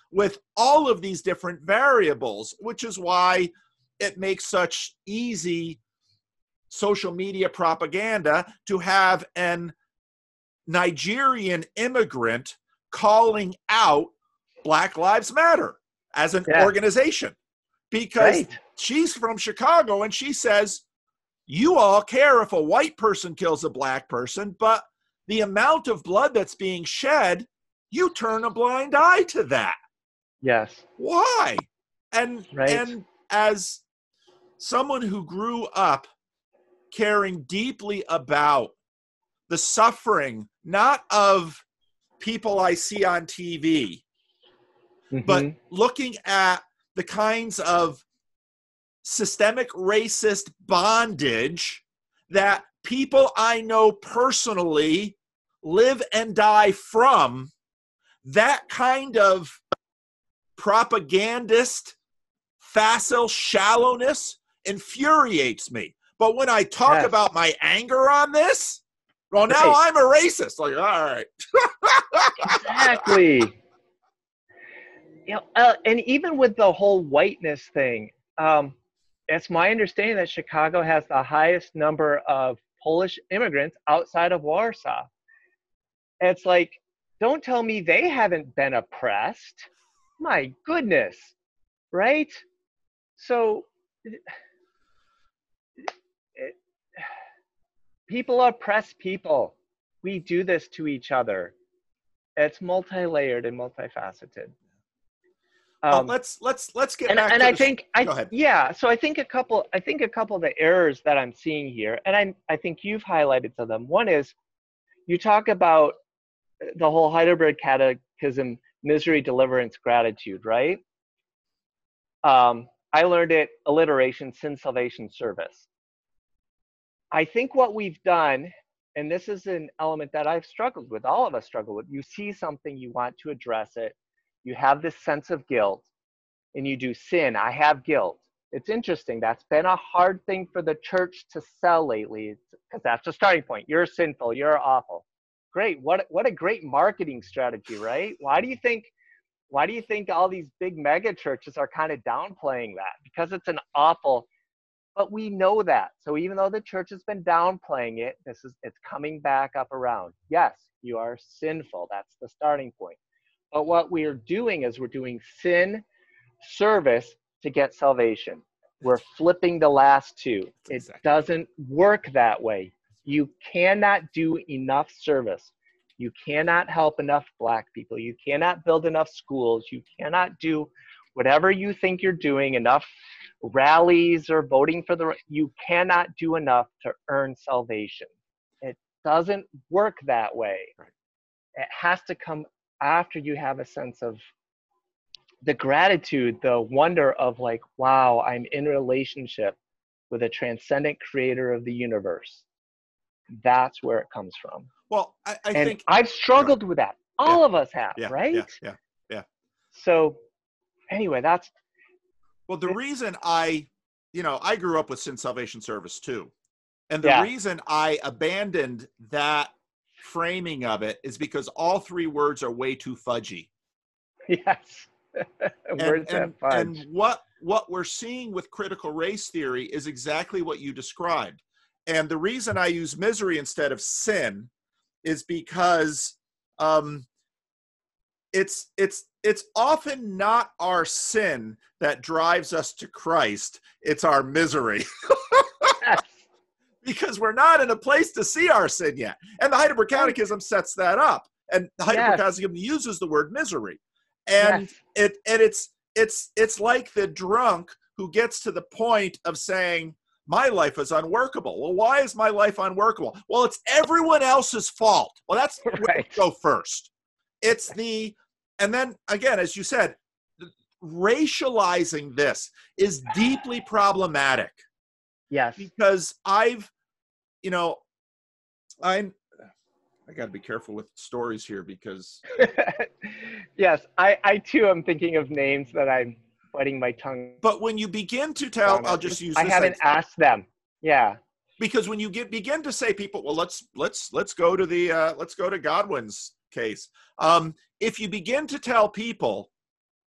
with all of these different variables, which is why it makes such easy social media propaganda to have an Nigerian immigrant calling out Black Lives Matter as an
Yeah.
organization, because
Right.
she's from Chicago and she says, you all care if a white person kills a black person, but the amount of blood that's being shed, you turn a blind eye to that.
Yes.
Why? And
Right.
and as someone who grew up caring deeply about the suffering, not of people I see on T V,
Mhm.
but looking at the kinds of systemic racist bondage that people I know personally live and die from, that kind of propagandist, facile shallowness infuriates me. But when I talk
Yes.
about my anger on this, well, now
Right.
I'm a racist. Like, all right.
Exactly. You know, uh, and even with the whole whiteness thing, um, it's my understanding that Chicago has the highest number of Polish immigrants outside of Warsaw. It's like, don't tell me they haven't been oppressed. My goodness, right? So, it, it, people oppress people. We do this to each other. It's multi-layered and multifaceted.
Well,
Um,
let's let's let's get
and
back
and
to
I
the.
think I
Go ahead.
yeah. So I think a couple. I think a couple of the errors that I'm seeing here, and I I think you've highlighted to them. One is you talk about the whole Heidelberg Catechism, misery, deliverance, gratitude, right? Um, I learned it alliteration, sin, salvation, service. I think what we've done, and this is an element that I've struggled with, all of us struggle with. You see something, you want to address it, you have this sense of guilt, and you do sin. I have guilt. It's interesting. That's been a hard thing for the church to sell lately, because that's the starting point. You're sinful. You're awful. Great. What what a great marketing strategy, right? Why do you think why do you think all these big mega churches are kind of downplaying that? Because it's an awful, but we know that. So even though the church has been downplaying it, this is it's coming back up around. Yes, you are sinful. That's the starting point. But what we're doing is we're doing sin, service to get salvation. We're flipping the last two. It
Exactly.
doesn't work that way. You cannot do enough service. You cannot help enough Black people. You cannot build enough schools. You cannot do whatever you think you're doing, enough rallies or voting for the, you cannot do enough to earn salvation. It doesn't work that way.
Right.
It has to come after you have a sense of the gratitude, the wonder of like, wow, I'm in relationship with a transcendent creator of the universe. That's where it comes from.
Well, I, I
and
think
I've struggled with that. All
Yeah.
of us have,
yeah,
right?
yeah, yeah, yeah.
So anyway, that's,
Well, the reason I, you know, I grew up with Sin Salvation Service too. And the
Yeah.
reason I abandoned that framing of it is because all three words are way too fudgy.
yes.
And,
Words
and,
that fudge.
and what, what we're seeing with critical race theory is exactly what you described. And the reason I use misery instead of sin is because um, it's, it's, it's often not our sin that drives us to Christ. It's our misery.
Yes.
Because we're not in a place to see our sin yet. And the Heidelberg Catechism sets that up. And the Heidelberg
Yes.
Catechism uses the word misery. And
Yes.
it and it's it's it's like the drunk who gets to the point of saying, my life is unworkable. Well, why is my life unworkable? Well, it's everyone else's fault. Well, that's where
Right.
we go first. It's the, and then again, as you said, racializing this is deeply problematic.
Yes.
Because I've, you know, I'm, I got to be careful with stories here because.
Yes, I, I too am thinking of names that I'm biting my tongue.
But when you begin to tell,
on
I'll
it.
just use
I
this.
haven't
ex-
asked them. Yeah.
Because when you get begin to say people, well, let's let's let's go to the uh, let's go to Godwin's case. Um, if you begin to tell people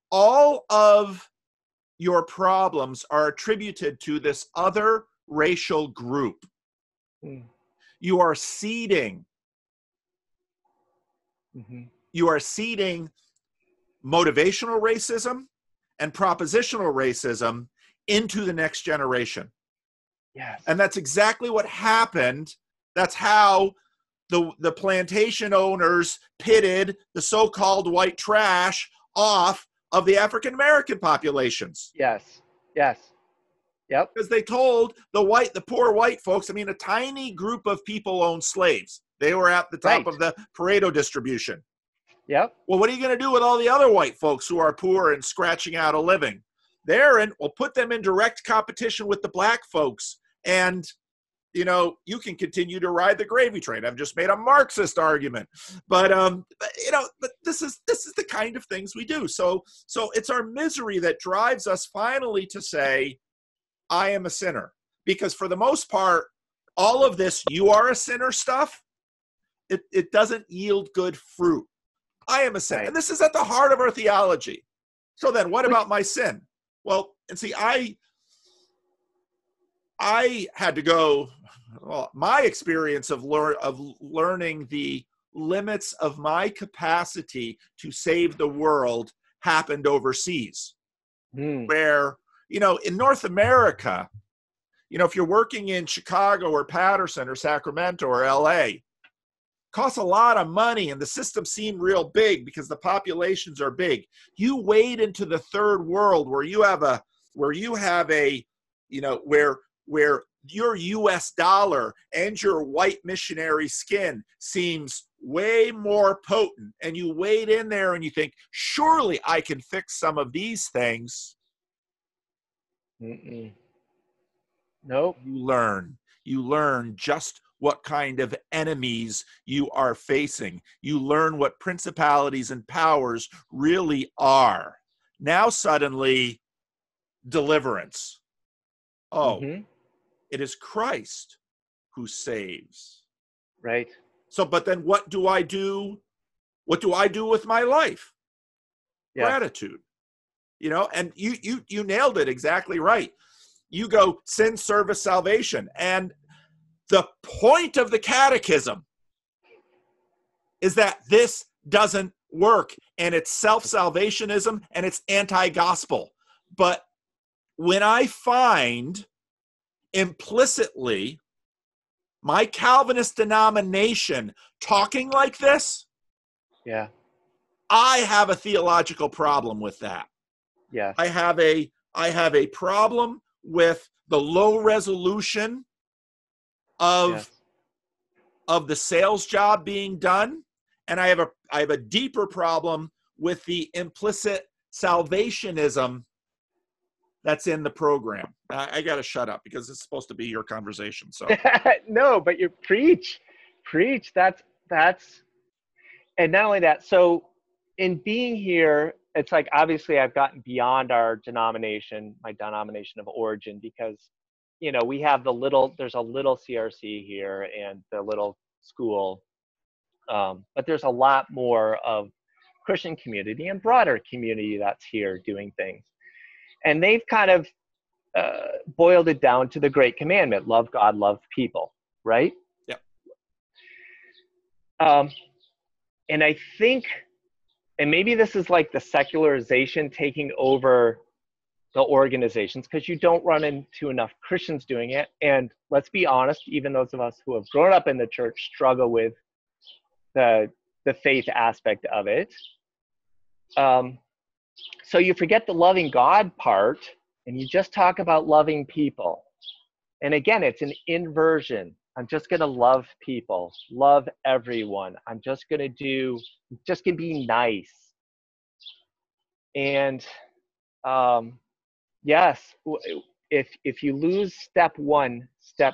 all of your problems are attributed to this other racial group.
Mm.
You are seeding.
Mm-hmm.
You are seeding motivational racism and propositional racism into the next generation.
Yes.
And that's exactly what happened. That's how the, the plantation owners pitted the so-called white trash off of the African-American populations.
Yes. Yes. Yep.
Because they told the white, the poor white folks, I mean, a tiny group of people owned slaves. They were at the top
Right.
of the Pareto distribution.
Yep.
Well, what are you going to do with all the other white folks who are poor and scratching out a living? They're in, we'll put them in direct competition with the black folks. And, you know, you can continue to ride the gravy train. I've just made a Marxist argument, but, um, but, you know, but this is, this is the kind of things we do. So, so it's our misery that drives us finally to say, I am a sinner. Because for the most part, all of this, you are a sinner stuff, it, it doesn't yield good fruit. I am a sinner.
Right.
And this is at the heart of our theology. So then what
Which,
about my sin? Well, and see, I, I had to go, well, my experience of, lear, of learning the limits of my capacity to save the world happened overseas.
mm,
Where, you know, in North America, you know, if you're working in Chicago or Patterson or Sacramento or L A, costs a lot of money and the system seemed real big because the populations are big. You wade into the third world where you have a, where you have a, you know, where, where your U S dollar and your white missionary skin seems way more potent. And you wade in there and you think, surely I can fix some of these things.
mm-mm. Nope.
You learn, you learn just what kind of enemies you are facing. You learn what principalities and powers really are. Now suddenly, deliverance. Oh,
Mm-hmm.
it is Christ who saves.
Right.
So, but then what do I do? What do I do with my life?
Yes.
Gratitude. You know, and you you you nailed it exactly right. You go sin, service, salvation. And the point of the catechism is that this doesn't work, and it's self-salvationism and it's anti-gospel. But when I find implicitly my Calvinist denomination talking like this,
Yeah.
I have a theological problem with that.
Yes.
I have a I have a problem with the low resolution of
Yes.
of the sales job being done, and I have a I have a deeper problem with the implicit salvationism that's in the program. I, I got to shut up because it's supposed to be your conversation. So
No, but you preach, preach. That's that's, and not only that. So in being here, it's like obviously I've gotten beyond our denomination, my denomination of origin, because you know we have the little. There's a little C R C here and the little school, um, but there's a lot more of Christian community and broader community that's here doing things, and they've kind of uh, boiled it down to the great commandment: love God, love people. Right?
Yep.
Um, and I think, and maybe this is like the secularization taking over the organizations, because you don't run into enough Christians doing it. And let's be honest, even those of us who have grown up in the church struggle with the the faith aspect of it. Um, so you forget the loving God part, and you just talk about loving people. And again, it's an inversion. I'm just going to love people, love everyone. I'm just going to do, just going to be nice. And um, yes, if if you lose step one, step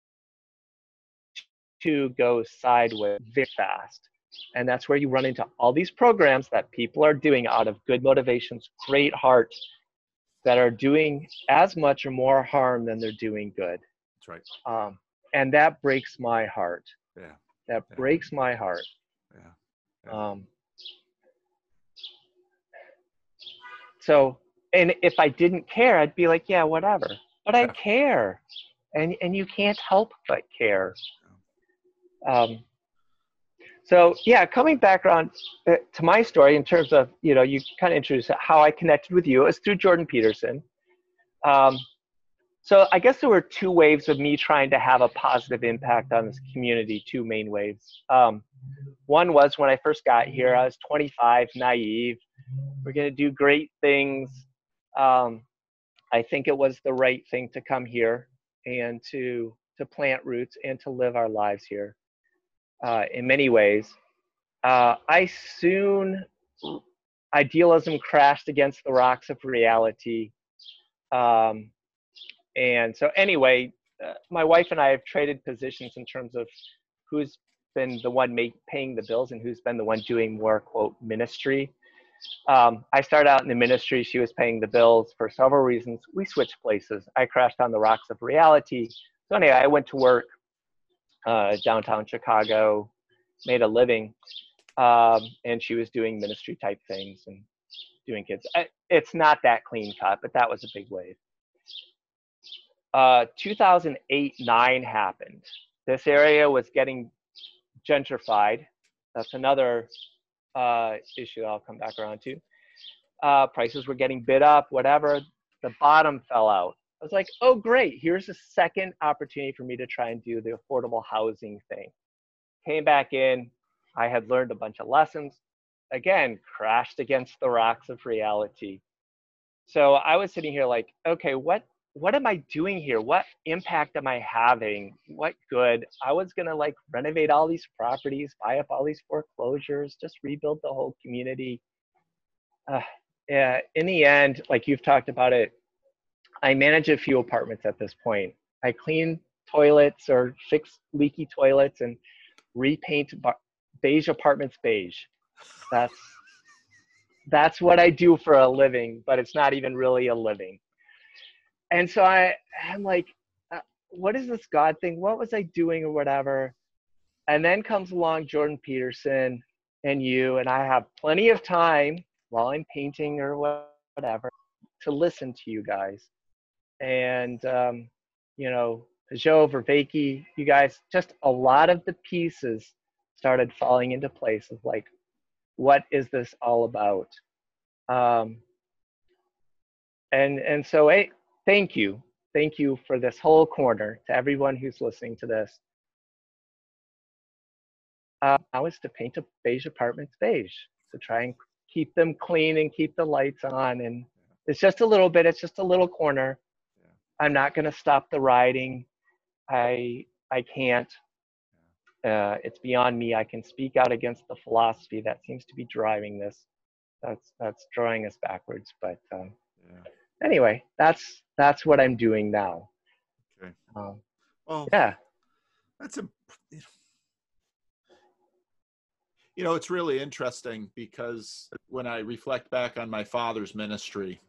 two goes sideways very fast. And that's where you run into all these programs that people are doing out of good motivations, great heart, that are doing as much or more harm than they're doing good.
That's right.
Um, and that breaks my heart.
Yeah.
That
Yeah.
breaks my heart.
Yeah. Yeah.
Um, so, and if I didn't care, I'd be like, yeah, whatever. But I
Yeah.
care, and and you can't help but care. Um, so yeah, coming back around uh, to my story in terms of, you know, you kind of introduced how I connected with you. It was through Jordan Peterson. Um, so I guess there were two waves of me trying to have a positive impact on this community, two main waves. Um, one was when I first got here, I was twenty-five, naive. We're going to do great things. Um, I think it was the right thing to come here and to to plant roots and to live our lives here. Uh, in many ways, uh, I soon idealism crashed against the rocks of reality. Um, and so anyway, uh, my wife and I have traded positions in terms of who's been the one make, paying the bills and who's been the one doing more, quote, ministry. Um, I started out in the ministry. She was paying the bills for several reasons. We switched places. I crashed on the rocks of reality. So anyway, I went to work uh, downtown Chicago, made a living, um, and she was doing ministry type things and doing kids. I, it's not that clean cut, but that was a big wave. Uh, two thousand eight nine happened. This area was getting gentrified. That's another uh, issue I'll come back around to. Uh, prices were getting bid up, whatever. The bottom fell out. I was like, oh, great. Here's a second opportunity for me to try and do the affordable housing thing. Came back in. I had learned a bunch of lessons. Again, crashed against the rocks of reality. So I was sitting here like, okay, what what am I doing here? What impact am I having? What good? I was gonna like renovate all these properties, buy up all these foreclosures, just rebuild the whole community. Uh, yeah, in the end, like you've talked about it, I manage a few apartments at this point. I clean toilets or fix leaky toilets and repaint bar- beige apartments beige. That's that's what I do for a living, but it's not even really a living. And so I, I'm like, uh, what is this God thing? What was I doing or whatever? And then comes along Jordan Peterson and you, and I have plenty of time while I'm painting or whatever to listen to you guys. And, um, you know, Joe, Vervaeke, you guys, just a lot of the pieces started falling into place of like, what is this all about? Um, and, and so, hey, thank you. Thank you for this whole corner to everyone who's listening to this. Uh, now is to paint a beige apartments beige, to try and keep them clean and keep the lights on. And it's just a little bit, it's just a little corner. I'm not going to stop the riding. I, I can't. Uh, it's beyond me. I can speak out against the philosophy that seems to be driving this. That's, that's drawing us backwards. But um, yeah. Anyway, that's, that's what I'm doing now.
Okay.
Um,
well,
yeah.
That's a, you know, it's really interesting because when I reflect back on my father's ministry,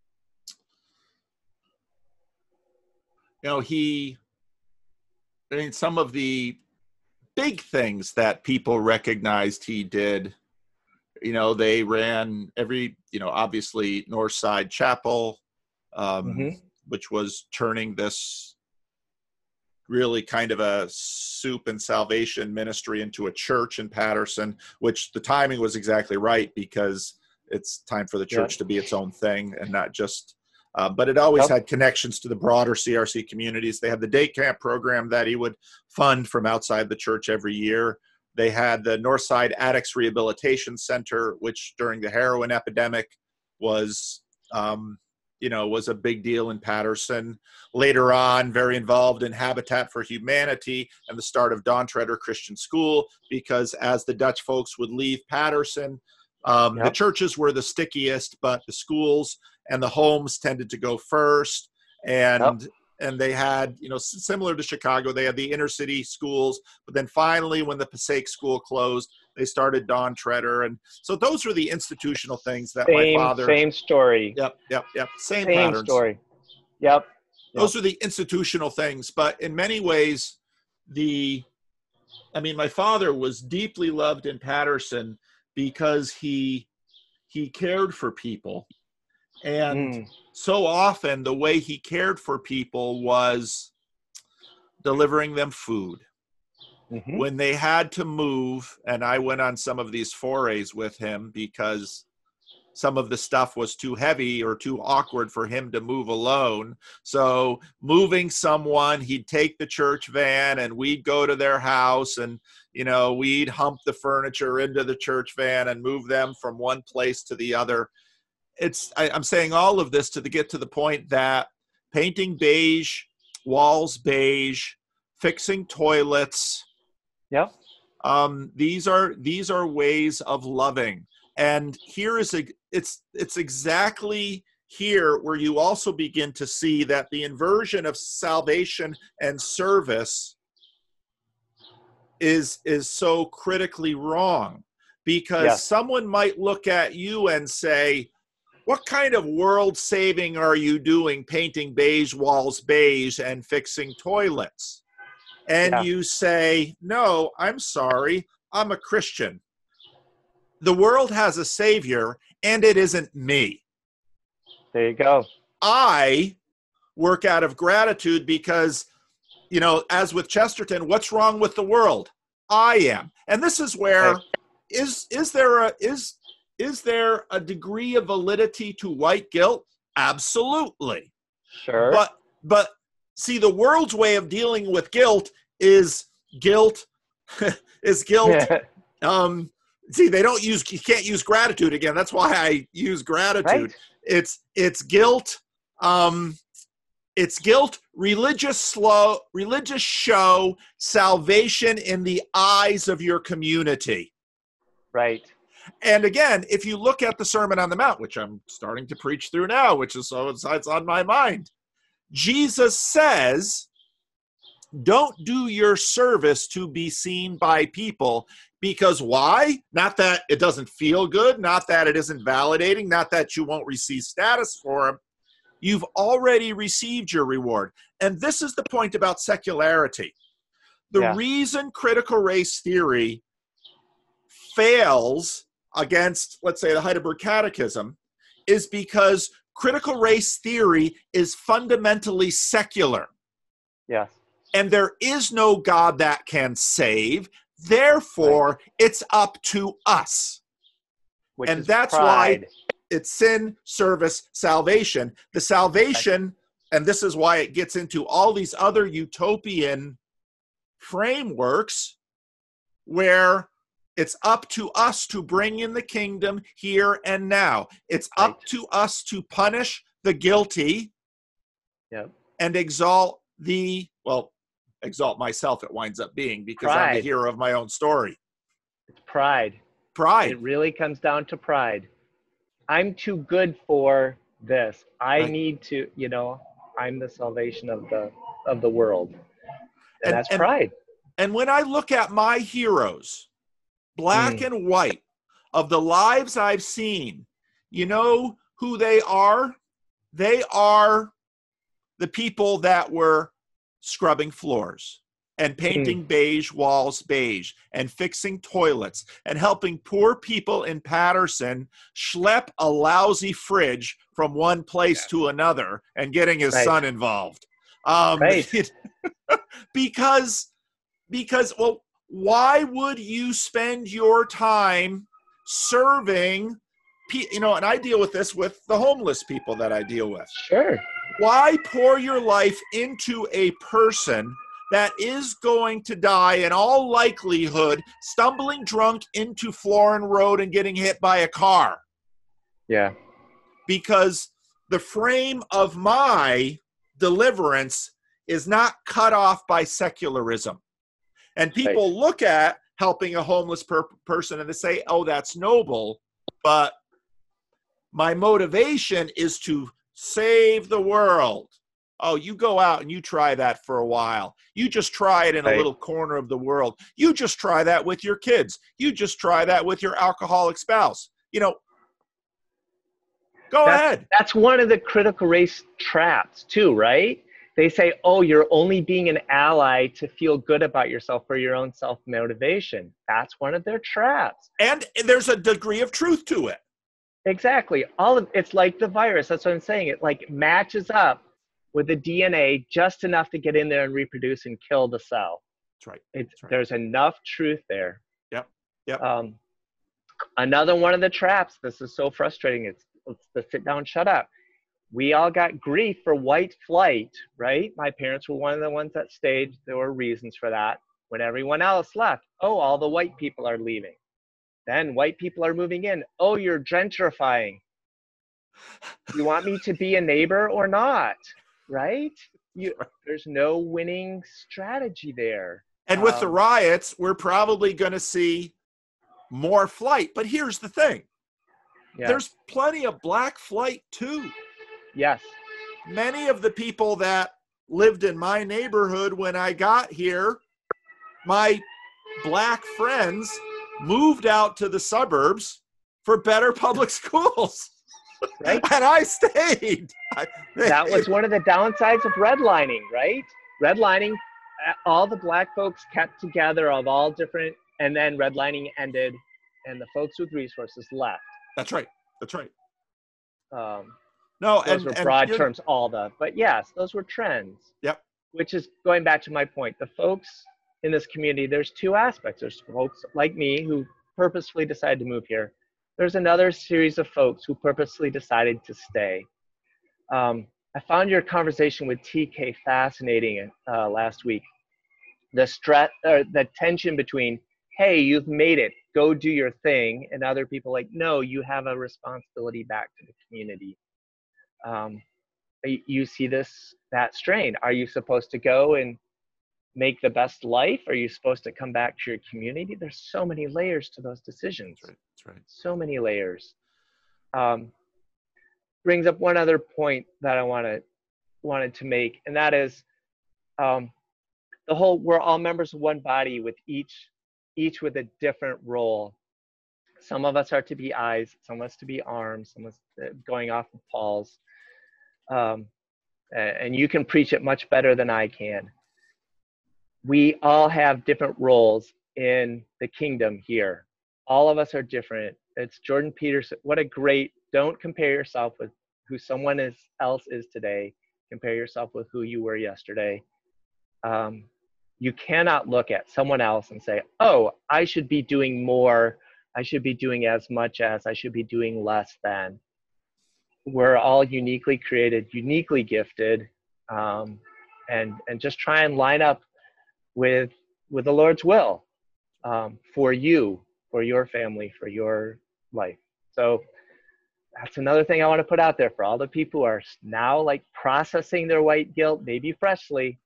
you know, he, I mean, some of the big things that people recognized he did, you know, they ran every, you know, obviously Northside Chapel, um, mm-hmm. which was turning this really kind of a soup and salvation ministry into a church in Patterson, which the timing was exactly right because it's time for the church yep. to be its own thing and not just, uh, but it always yep. had connections to the broader C R C communities. They had the day camp program that he would fund from outside the church every year. They had the Northside Addicts Rehabilitation Center, which during the heroin epidemic was, um, you know, was a big deal in Patterson. Later on, very involved in Habitat for Humanity and the start of Dawn Treader Christian School, because as the Dutch folks would leave Patterson, um, yep. the churches were the stickiest, but the schools and the homes tended to go first. And yep. and they had, you know, similar to Chicago, they had the inner city schools, but then finally when the Passaic School closed, they started Dawn Treader. And so those were the institutional things that
same,
my father.
Same story.
Yep, yep, yep. Same,
same
patterns.
story. Yep.
Those
yep.
are the institutional things. But in many ways, the, I mean, my father was deeply loved in Patterson because he, he cared for people. And
Mm.
so often the way he cared for people was delivering them food.
Mm-hmm.
When they had to move, and I went on some of these forays with him because some of the stuff was too heavy or too awkward for him to move alone. So moving someone, he'd take the church van and we'd go to their house, and, you know, we'd hump the furniture into the church van and move them from one place to the other. It's, I, I'm saying all of this to the, get to the point that painting beige, walls beige, fixing toilets,
Yep.
um, these are, these are ways of loving. And here is a, it's it's exactly here where you also begin to see that the inversion of salvation and service is is so critically wrong, because
Yes.
someone might look at you and say, what kind of world saving are you doing painting beige walls beige and fixing toilets? And
Yeah.
you say, no, I'm sorry, I'm a Christian. The world has a savior, and it isn't me.
There you go.
I work out of gratitude because, you know, as with Chesterton, what's wrong with the world? I am. And this is where,
Right.
is is there a is is there a degree of validity to white guilt? Absolutely.
Sure.
But but see, the world's way of dealing with guilt is guilt is guilt. Um, see, they don't use, you can't use gratitude again. That's why I use gratitude.
Right.
It's, it's guilt. Um, it's guilt, religious slow, religious show, salvation in the eyes of your community.
Right.
And again, if you look at the Sermon on the Mount, which I'm starting to preach through now, which is so it's, it's on my mind, Jesus says, don't do your service to be seen by people. Because why? Not that it doesn't feel good, not that it isn't validating, not that you won't receive status for them. You've already received your reward. And this is the point about secularity. The
Yeah.
reason critical race theory fails against, let's say, the Heidelberg Catechism is because critical race theory is fundamentally secular.
Yes.
And there is no God that can save. Therefore, right. It's up to us.
Which
and
is
that's
pride.
why it's sin, service, salvation. The salvation, right. And this is why it gets into all these other utopian frameworks where it's up to us to bring in the kingdom here and now. It's
Right.
up to us to punish the guilty
Yep.
and exalt the, well, exalt myself it winds up being, because
Pride.
I'm the hero of my own story.
It's pride.
Pride.
It really comes down to pride. I'm too good for this. I
Right.
need to, you know, I'm the salvation of the of the world. And,
And-
that's
and-
pride.
And when I look at my heroes, black
Mm.
and white, of the lives I've seen, you know who they are? They are the people that were scrubbing floors and painting mm. beige walls beige and fixing toilets and helping poor people in Patterson schlep a lousy fridge from one place yeah. to another and getting his right. son involved. Um,
right.
because, because, well, why would you spend your time serving, you know, and I deal with this with the homeless people that I deal with.
Sure.
Why pour your life into a person that is going to die, in all likelihood, stumbling drunk into Florin Road and getting hit by a car?
Yeah.
Because the frame of my deliverance is not cut off by secularism. And people right. look at helping a homeless per- person and they say, oh, that's noble. But my motivation is to save the world. Oh, you go out and you try that for a while. You just try it in
right.
a little corner of the world. You just try that with your kids. You just try that with your alcoholic spouse. You know, go
that's,
ahead.
That's one of the critical race traps too, right? They say, oh, you're only being an ally to feel good about yourself for your own self-motivation. That's one of their traps.
And there's a degree of truth to it.
Exactly. All of it's like the virus. That's what I'm saying. It like matches up with the D N A just enough to get in there and reproduce and kill the cell.
That's right.
It's
That's right.
there's enough truth there.
Yep. Yep.
Um, another one of the traps. This is so frustrating. It's, it's the sit down, shut up. We all got grief for white flight, right? My parents were one of the ones that stayed. There were reasons for that. When everyone else left, oh, all the white people are leaving. Then white people are moving in. Oh, you're gentrifying. You want me to be a neighbor or not, right? You, there's no winning strategy there.
And with
um,
the riots, we're probably going to see more flight. But here's the thing.
yeah.
There's plenty of black flight too.
Yes.
Many of the people that lived in my neighborhood when I got here, my black friends moved out to the suburbs for better public schools.
Right.
And I stayed.
That was one of the downsides of redlining, right? Redlining, all the black folks kept together of all different, and then redlining ended and the folks with resources left.
That's right. That's right.
Um,
no,
those
and,
were
and
broad terms, all the, but yes, those were trends.
Yep.
Which is going back to my point. The folks in this community, there's two aspects. There's folks like me who purposefully decided to move here. There's another series of folks who purposely decided to stay. Um, I found your conversation with T K fascinating uh, last week. The stress, or the tension between, hey, you've made it, go do your thing, and other people like, no, you have a responsibility back to the community. Um, you see this, that strain. Are you supposed to go and make the best life? Are you supposed to come back to your community? There's so many layers to those decisions.
That's right. That's right.
So many layers. Um, brings up one other point that I wanted wanted to make, and that is um, the whole. We're all members of one body with each each with a different role. Some of us are to be eyes, some of us to be arms, some of us going off of Paul's. Um, and you can preach it much better than I can. We all have different roles in the kingdom here. All of us are different. It's Jordan Peterson. What a great, don't compare yourself with who someone is, else is today. Compare yourself with who you were yesterday. Um, you cannot look at someone else and say, oh, I should be doing more. I should be doing as much as, I should be doing less than. We're all uniquely created, uniquely gifted, um, and, and just try and line up with, with the Lord's will um, for you, for your family, for your life. So that's another thing I want to put out there for all the people who are now like processing their white guilt, maybe freshly.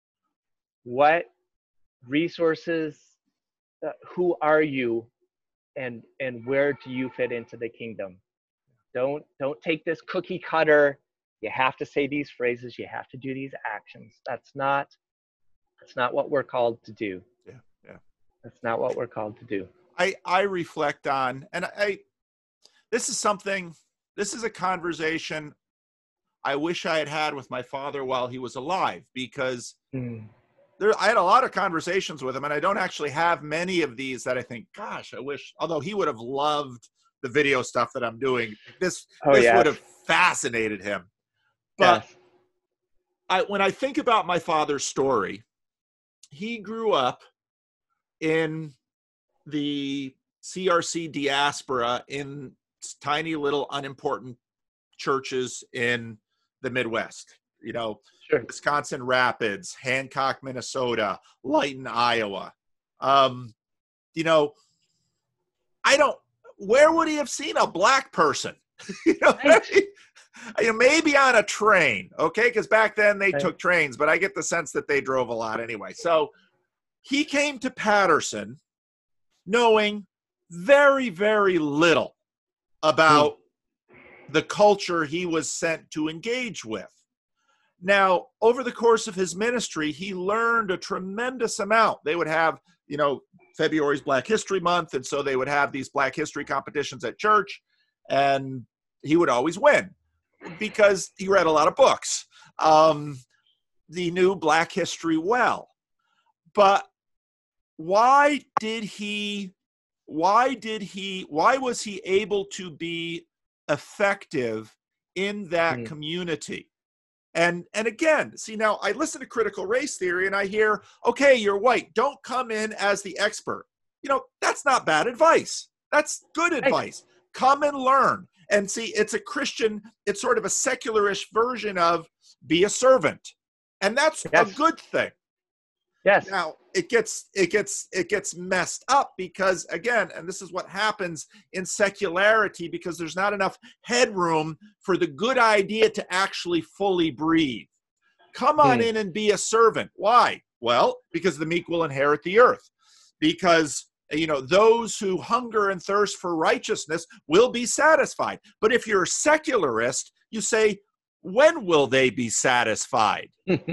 What resources, uh, who are you, and, and where do you fit into the kingdom? Don't, don't take this cookie cutter. You have to say these phrases. You have to do these actions. That's not, that's not what we're called to do.
Yeah, yeah.
That's not what we're called to do.
I, I reflect on, and I, this is something, this is a conversation I wish I had had with my father while he was alive, because mm. there, I had a lot of conversations with him, and I don't actually have many of these that I think, gosh, I wish, although he would have loved the video stuff that I'm doing. This,
oh,
this
yes.
would have fascinated him. But
yes.
I, when I think about my father's story, he grew up in the C R C diaspora in tiny little unimportant churches in the Midwest, you know,
sure.
Wisconsin Rapids, Hancock, Minnesota, Lighton, Iowa. Um, you know, I don't, where would he have seen a black person? you know,
right.
I mean, maybe on a train, okay? Because back then they
right.
took trains, but I get the sense that they drove a lot anyway. So he came to Patterson knowing very, very little about mm. the culture he was sent to engage with. Now, over the course of his ministry, he learned a tremendous amount. They would have, you know, February's Black History Month, and so they would have these Black History competitions at church, and he would always win because he read a lot of books. Um, he knew Black history well. But why did he, why did he, why was he able to be effective in that
Mm.
community. And and again, see, now I listen to critical race theory and I hear, okay, you're white, don't come in as the expert. You know, that's not bad advice. That's good
Right.
advice. Come and learn. And see, it's a Christian, it's sort of a secularish version of be a servant. And that's a
Yes.
good thing.
Yes.
Now it gets it gets it gets messed up because, again, and this is what happens in secularity, because there's not enough headroom for the good idea to actually fully breathe. Come on
Hmm.
in and be a servant. Why? Well, because the meek will inherit the earth. Because, you know, those who hunger and thirst for righteousness will be satisfied. But if you're a secularist, you say, when will they be satisfied?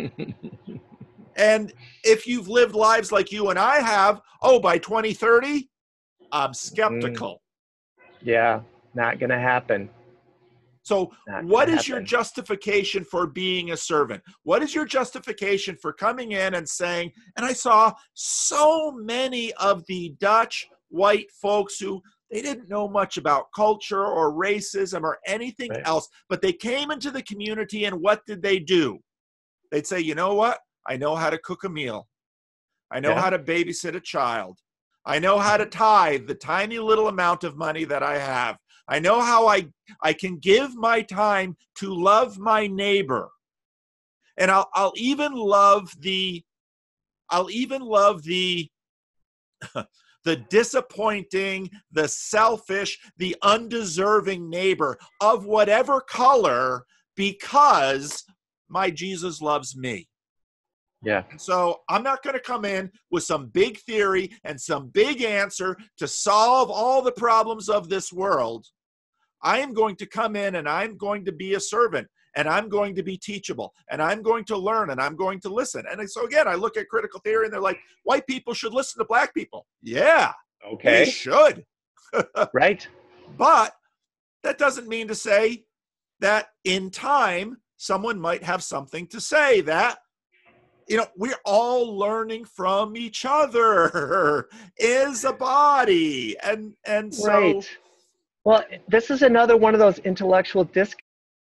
And if you've lived lives like you and I have, oh, by twenty thirty, I'm skeptical.
Yeah, not gonna happen.
So
Not
what
gonna
is your
happen.
justification for being a servant? What is your justification for coming in and saying, and I saw so many of the Dutch white folks who they didn't know much about culture or racism or anything
Right.
else, but they came into the community and what did they do? They'd say, you know what? I know how to cook a meal. I know
Yeah.
how to babysit a child. I know how to tithe the tiny little amount of money that I have. I know how I, I can give my time to love my neighbor. And I'll, I'll even love the, I'll even love the, the disappointing, the selfish, the undeserving neighbor of whatever color, because my Jesus loves me.
Yeah.
And so I'm not going to come in with some big theory and some big answer to solve all the problems of this world. I am going to come in and I'm going to be a servant, and I'm going to be teachable, and I'm going to learn, and I'm going to listen. And so again, I look at critical theory and they're like, white people should listen to black people. Yeah, they
Okay.
should.
Right.
But that doesn't mean to say that in time, someone might have something to say that, you know, we're all learning from each other is a body. And, and so.
Right. Well, this is another one of those intellectual disconnects.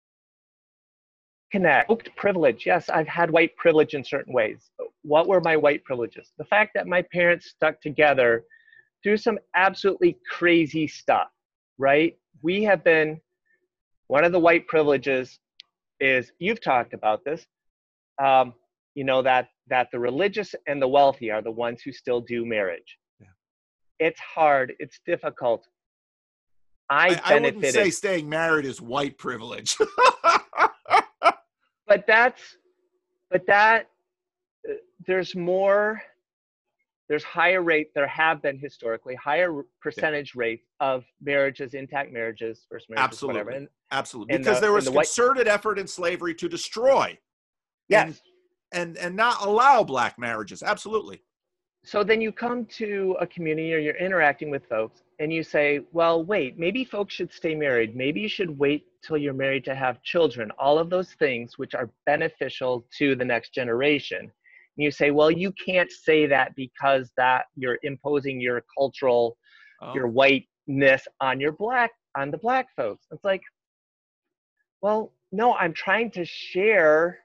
Privilege. Yes, I've had white privilege in certain ways. What were my white privileges? The fact that my parents stuck together through some absolutely crazy stuff, right? We have been, one of the white privileges is, you've talked about this, um, you know, that, that the religious and the wealthy are the ones who still do marriage.
Yeah.
It's hard. It's difficult. I,
I, I wouldn't
benefited.
say staying married is white privilege.
But that's, but that, uh, there's more, there's higher rate, there have been historically higher percentage yeah. rates of marriages, intact marriages, first marriages,
Absolutely.
whatever. And,
Absolutely.
and
because
the,
there was
the
concerted white... effort in slavery to destroy.
Yes.
And, and, and not allow black marriages. Absolutely.
So then you come to a community or you're interacting with folks and you say, well, wait, maybe folks should stay married. Maybe you should wait till you're married to have children. All of those things which are beneficial to the next generation. And you say, well, you can't say that because that you're imposing your cultural, oh. your whiteness on your black, on the black folks. It's like, well, no, I'm trying to share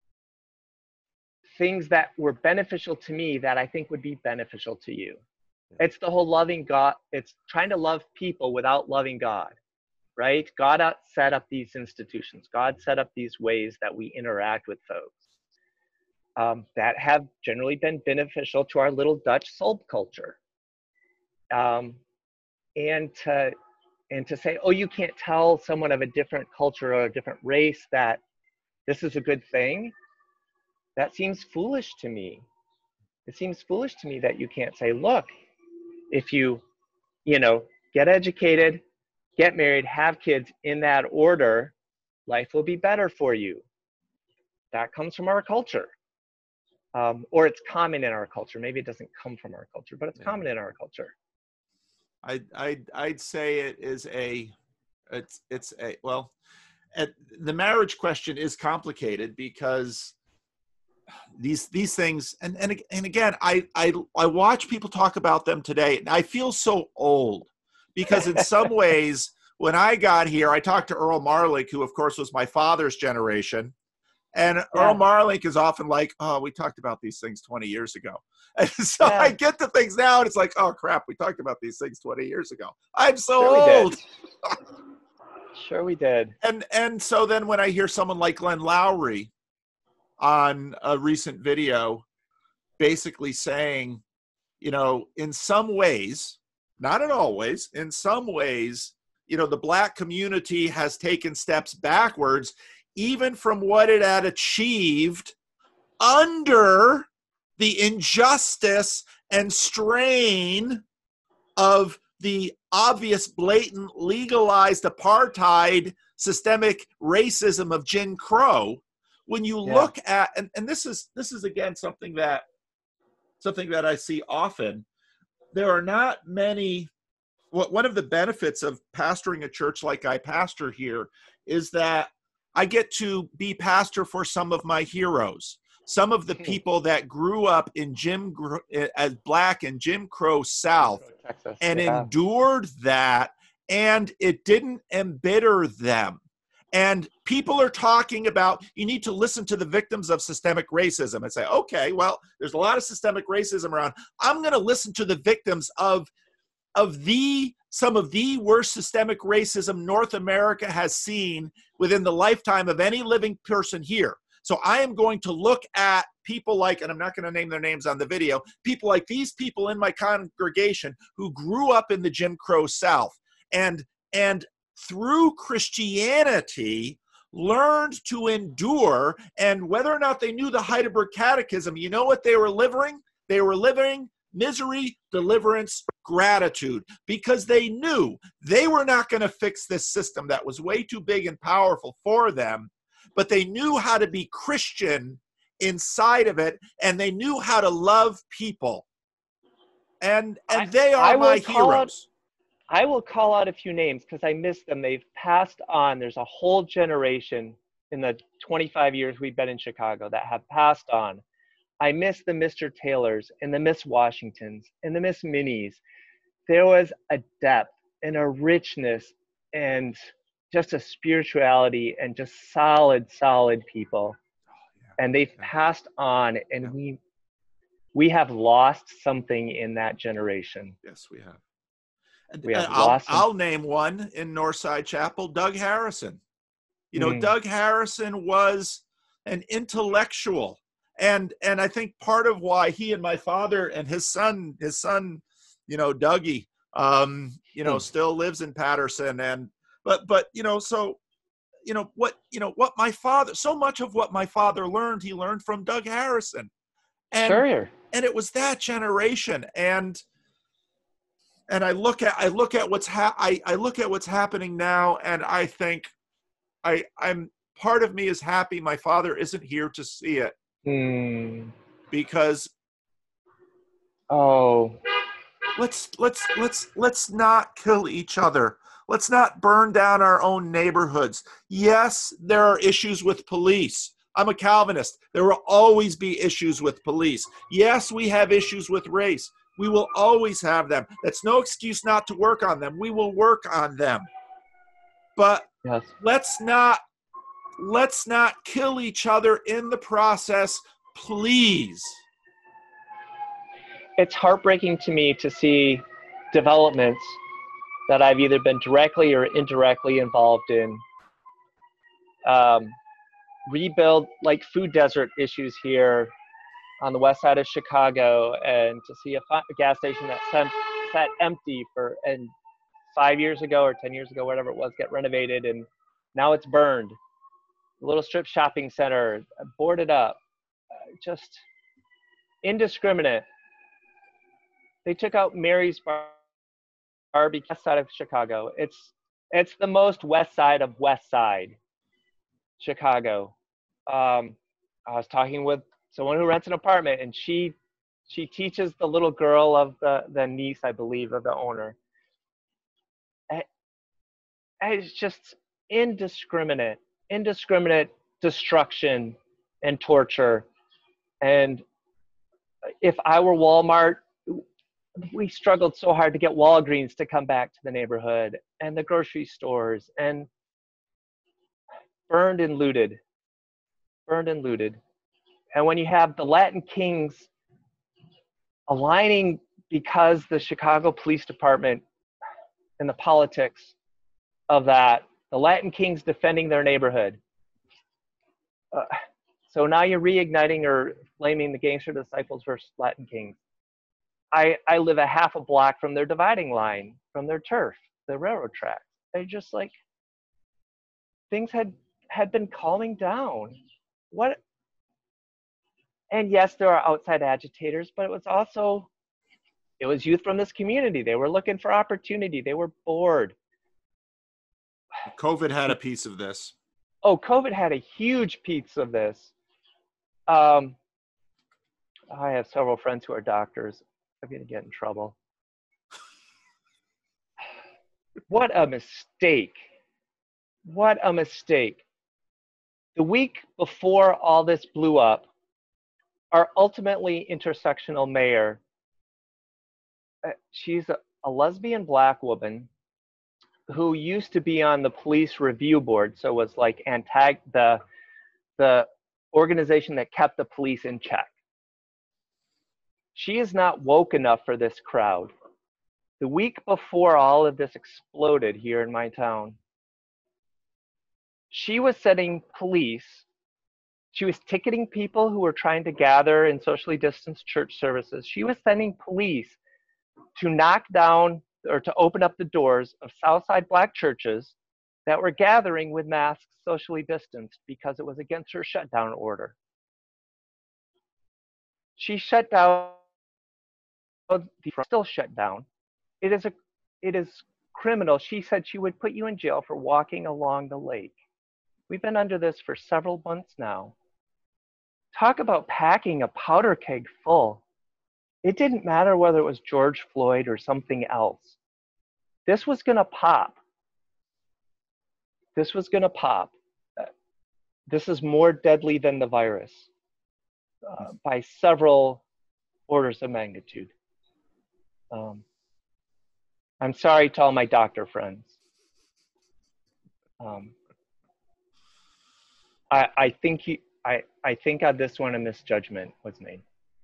things that were beneficial to me that I think would be beneficial to you. Yeah. It's the whole loving God. It's trying to love people without loving God, right? God set up these institutions. God set up these ways that we interact with folks um, that have generally been beneficial to our little Dutch subculture. Um, and to and to say, oh, you can't tell someone of a different culture or a different race that this is a good thing. That seems foolish to me. It seems foolish to me that you can't say, look, if you, you know, get educated, get married, have kids in that order, life will be better for you. That comes from our culture. Um, or it's common in our culture. Maybe it doesn't come from our culture, but it's yeah. common in our culture.
I, I, I'd say it is a, it's, it's a, well, at, the marriage question is complicated because these these things and and, and again I, I I watch people talk about them today and I feel so old because in some ways when I got here, I talked to Earl Marlink, who of course was my father's generation. And
Yeah.
Earl Marlink is often like, oh, we talked about these things twenty years ago. And so
Yeah.
I get to things now and it's like, oh crap, we talked about these things twenty years ago. I'm so
Sure
old.
Sure we did.
And and so then when I hear someone like Glenn Loury on a recent video basically saying, you know, in some ways, not in all ways, in some ways, you know, the Black community has taken steps backwards, even from what it had achieved under the injustice and strain of the obvious, blatant, legalized apartheid, systemic racism of Jim Crow. When you
Yeah.
look at, and, and this is this is again something that something that I see often. There are not many. What one of the benefits of pastoring a church like I pastor here is that I get to be pastor for some of my heroes, some of the people that grew up in Jim as Black in Jim Crow South,
Texas.
and
Yeah.
endured that, and it didn't embitter them. And people are talking about, you need to listen to the victims of systemic racism and say, okay, well, there's a lot of systemic racism around. I'm going to listen to the victims of, of the, some of the worst systemic racism North America has seen within the lifetime of any living person here. So I am going to look at people like, and I'm not going to name their names on the video, people like these people in my congregation who grew up in the Jim Crow South and, and through Christianity learned to endure, and whether or not they knew the Heidelberg Catechism, you know what they were living? They were living misery, deliverance, gratitude, because they knew they were not going to fix this system that was way too big and powerful for them, but they knew how to be Christian inside of it, and they knew how to love people. And and
I,
they are
I
my
will call out,
heroes.
I will call out a few names because I missed them. They've passed on. There's a whole generation in the twenty-five years we've been in Chicago that have passed on. I miss the Mister Taylors and the Miss Washingtons and the Miss Minnies. There was a depth and a richness and just a spirituality and just solid, solid people.
Oh, yeah.
And they've
Yeah.
passed on, and
Yeah.
we we have lost something in that generation.
Yes, we have. And,
We have
and I'll,
lost some-
I'll name one in Northside Chapel, Doug Harrison. You know,
Mm.
Doug Harrison was an intellectual. And and I think part of why he and my father and his son, his son, you know, Dougie, um, you know,
Mm.
still lives in Patterson. And but but you know, so you know what you know what my father, so much of what my father learned, he learned from Doug Harrison. And
Sure.
and it was that generation. And and I look at I look at what's ha- I, I look at what's happening now, and I think I I'm part of me is happy my father isn't here to see it,
Mm.
because
Oh,
let's let's let's let's not kill each other. Let's not burn down our own neighborhoods. Yes, there are issues with police. I'm a Calvinist. There will always be issues with police. Yes, we have issues with race. We will always have them. That's no excuse not to work on them. We will work on them. But
yes.
let's not let's not kill each other in the process, please.
It's heartbreaking to me to see developments that I've either been directly or indirectly involved in um, rebuild, like food desert issues here on the west side of Chicago, and to see a, fi- a gas station that sat, sat empty for and five years ago or ten years ago, whatever it was, get renovated, and now it's burned. A little strip shopping center boarded up, uh, just indiscriminate. They took out Mary's Bar- Barbecue west side of Chicago. It's it's the most west side of West Side Chicago. Um, I was talking with someone who rents an apartment, and she she teaches the little girl of the the niece, I believe, of the owner. And it's just indiscriminate, indiscriminate destruction and torture. And if I were Walmart, we struggled so hard to get Walgreens to come back to the neighborhood, and the grocery stores, and burned and looted, burned and looted. And when you have the Latin Kings aligning because the Chicago Police Department and the politics of that, the Latin Kings defending their neighborhood. Uh, so now you're reigniting or flaming the Gangster Disciples versus Latin Kings. I, I live a half a block from their dividing line, from their turf, the railroad tracks. They just like, things had, had been calming down. What? And yes, there are outside agitators, but it was also, it was youth from this community. They were looking for opportunity. They were bored.
COVID had a piece of this.
Oh, COVID had a huge piece of this. Um, I have several friends who are doctors. I'm going to get in trouble. What a mistake. What a mistake. The week before all this blew up, our ultimately intersectional mayor, uh, she's a, a lesbian black woman who used to be on the police review board, so was like antag the the organization that kept the police in check. She is not woke enough for this crowd. The week before all of this exploded here in my town, she was sending police, she was ticketing people who were trying to gather in socially distanced church services. She was sending police to knock down or to open up the doors of Southside black churches that were gathering with masks socially distanced because it was against her shutdown order. She shut down, still shut down. It is a, it is criminal. She said she would put you in jail for walking along the lake. We've been under this for several months now. Talk about packing a powder keg full. It didn't matter whether it was George Floyd or something else. This was gonna pop. This was gonna pop. This is more deadly than the virus uh, by several orders of magnitude. Um, I'm sorry to all my doctor friends. Um, I, I think you, I, I think on this one a misjudgment was made.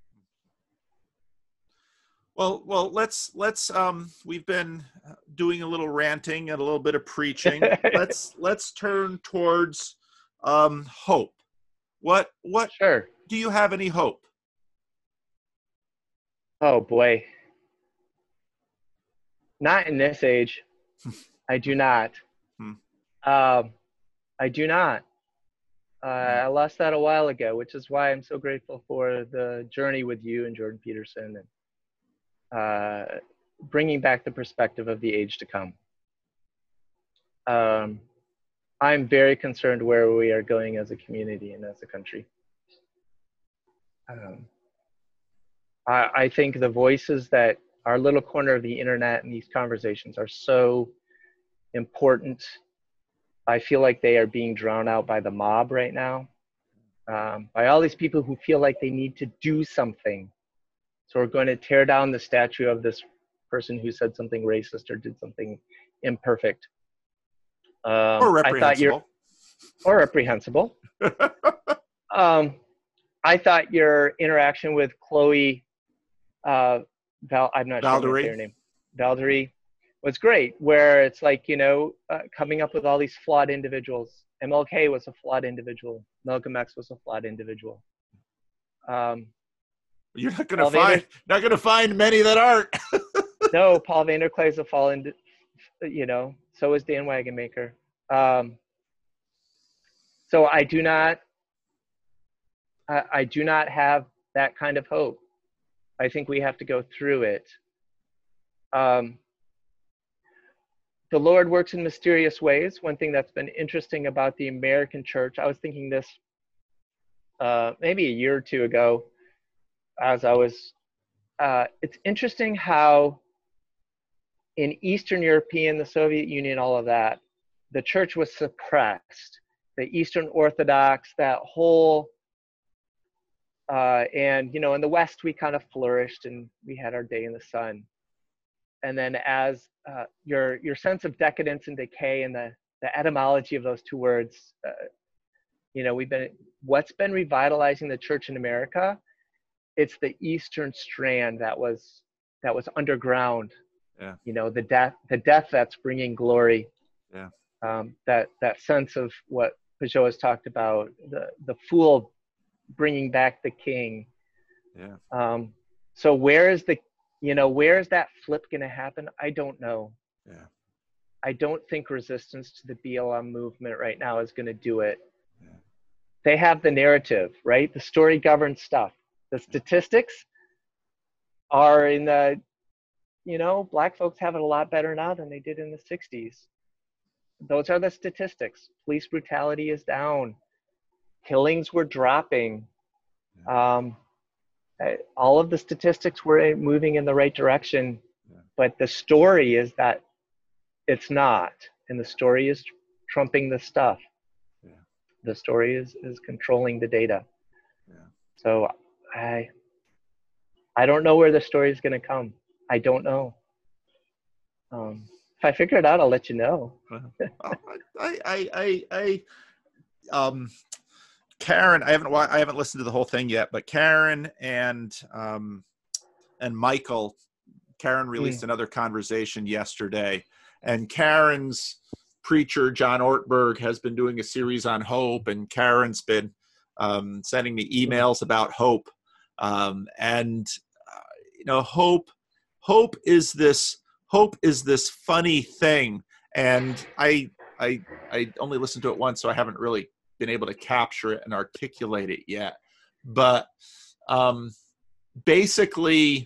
Well, well, let's let's um, we've been doing a little ranting and a little bit of preaching. let's let's turn towards um, hope. What what
Sure.
Do you have any hope?
Oh boy. Not in this age. I do not.
Hmm.
Um, I do not. Uh, I lost that a while ago, which is why I'm so grateful for the journey with you and Jordan Peterson and uh, bringing back the perspective of the age to come. Um, I'm very concerned where we are going as a community and as a country. Um, I, I think the voices that our little corner of the internet and these conversations are so important. I feel like they are being drowned out by the mob right now, um, by all these people who feel like they need to do something. So we're going to tear down the statue of this person who said something racist or did something imperfect. Um,
Or
I thought you're, or reprehensible. um, I thought your interaction with Chloe, uh, Val, I'm not sure what her name, Valdery, was great, where it's like, you know, uh, coming up with all these flawed individuals. M L K was a flawed individual. Malcolm X was a flawed individual. Um,
You're not going to find, not going to find many that aren't.
No, Paul Vanderklay is a fallen, you know, so is Dan Wagenmaker. Um, so I do not, I, I do not have that kind of hope. I think we have to go through it. Um, the Lord works in mysterious ways. One thing that's been interesting about the American church, I was thinking this uh, maybe a year or two ago, as I was, uh, it's interesting how in Eastern European, the Soviet Union, all of that, the church was suppressed. The Eastern Orthodox, that whole Uh, and, you know, in the West, we kind of flourished and we had our day in the sun. And then as uh, your, your sense of decadence and decay and the, the etymology of those two words, uh, you know, we've been, what's been revitalizing the church in America, it's the Eastern strand that was, that was underground.
Yeah.
You know, the death, the death that's bringing glory.
Yeah.
Um, that, that sense of what Pageau has talked about, the, the fool bringing back the king.
Yeah.
Um, so where is the, you know, where is that flip going to happen? I don't know.
Yeah.
I don't think resistance to the B L M movement right now is going to do it.
Yeah.
They have the narrative, right? The story governs stuff. The statistics are in the, you know, Black folks have it a lot better now than they did in the sixties. Those are the statistics. Police brutality is down. Killings were dropping. Um, all of the statistics were moving in the right direction, but the story is that it's not, and the story is trumping the stuff.
Yeah.
The story is is controlling the data.
Yeah.
So I I don't know where the story is going to come. I don't know. Um, if I figure it out, I'll let you know.
Well, I, I, I, I, um, Karen, I haven't, wa- I haven't listened to the whole thing yet, but Karen and, um, and Michael, Karen released
Mm.
another conversation yesterday, and Karen's preacher, John Ortberg, has been doing a series on hope, and Karen's been, um, sending me emails about hope. Um, and, uh, you know, hope, hope is this, hope is this funny thing. And I, I, I only listened to it once, so I haven't really been able to capture it and articulate it yet. But, um, basically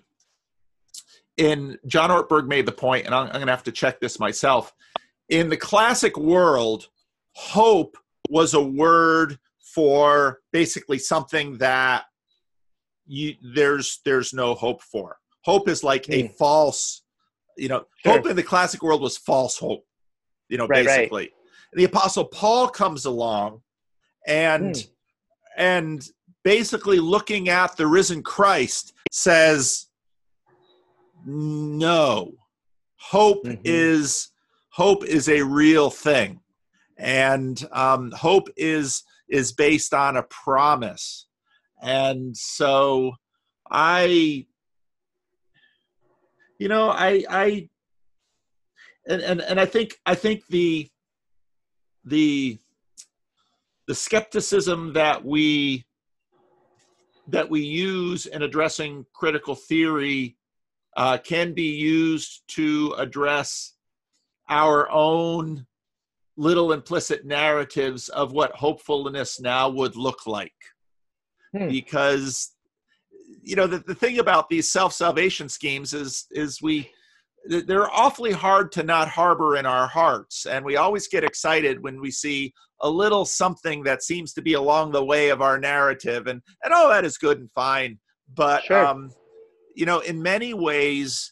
in John Ortberg made the point, and I'm, I'm going to have to check this myself. In the classic world, hope was a word for basically something that you there's there's no hope for. Hope is like mm. a false, you know, sure. Hope in the classic world was false hope, you know, right, basically. Right. The Apostle Paul comes along and mm. and basically looking at the risen Christ says, no, hope mm-hmm. is hope is a real thing. And um, hope is is based on a promise. And so I, you know, I, I, and, and, and I think, I think the, the, the skepticism that we, that we use in addressing critical theory uh, can be used to address our own little implicit narratives of what hopefulness now would look like. Hmm. Because, you know, the, the thing about these self-salvation schemes is, is we, they're awfully hard to not harbor in our hearts. And we always get excited when we see a little something that seems to be along the way of our narrative. And, and oh, that is good and fine. But, sure. um, you know, in many ways,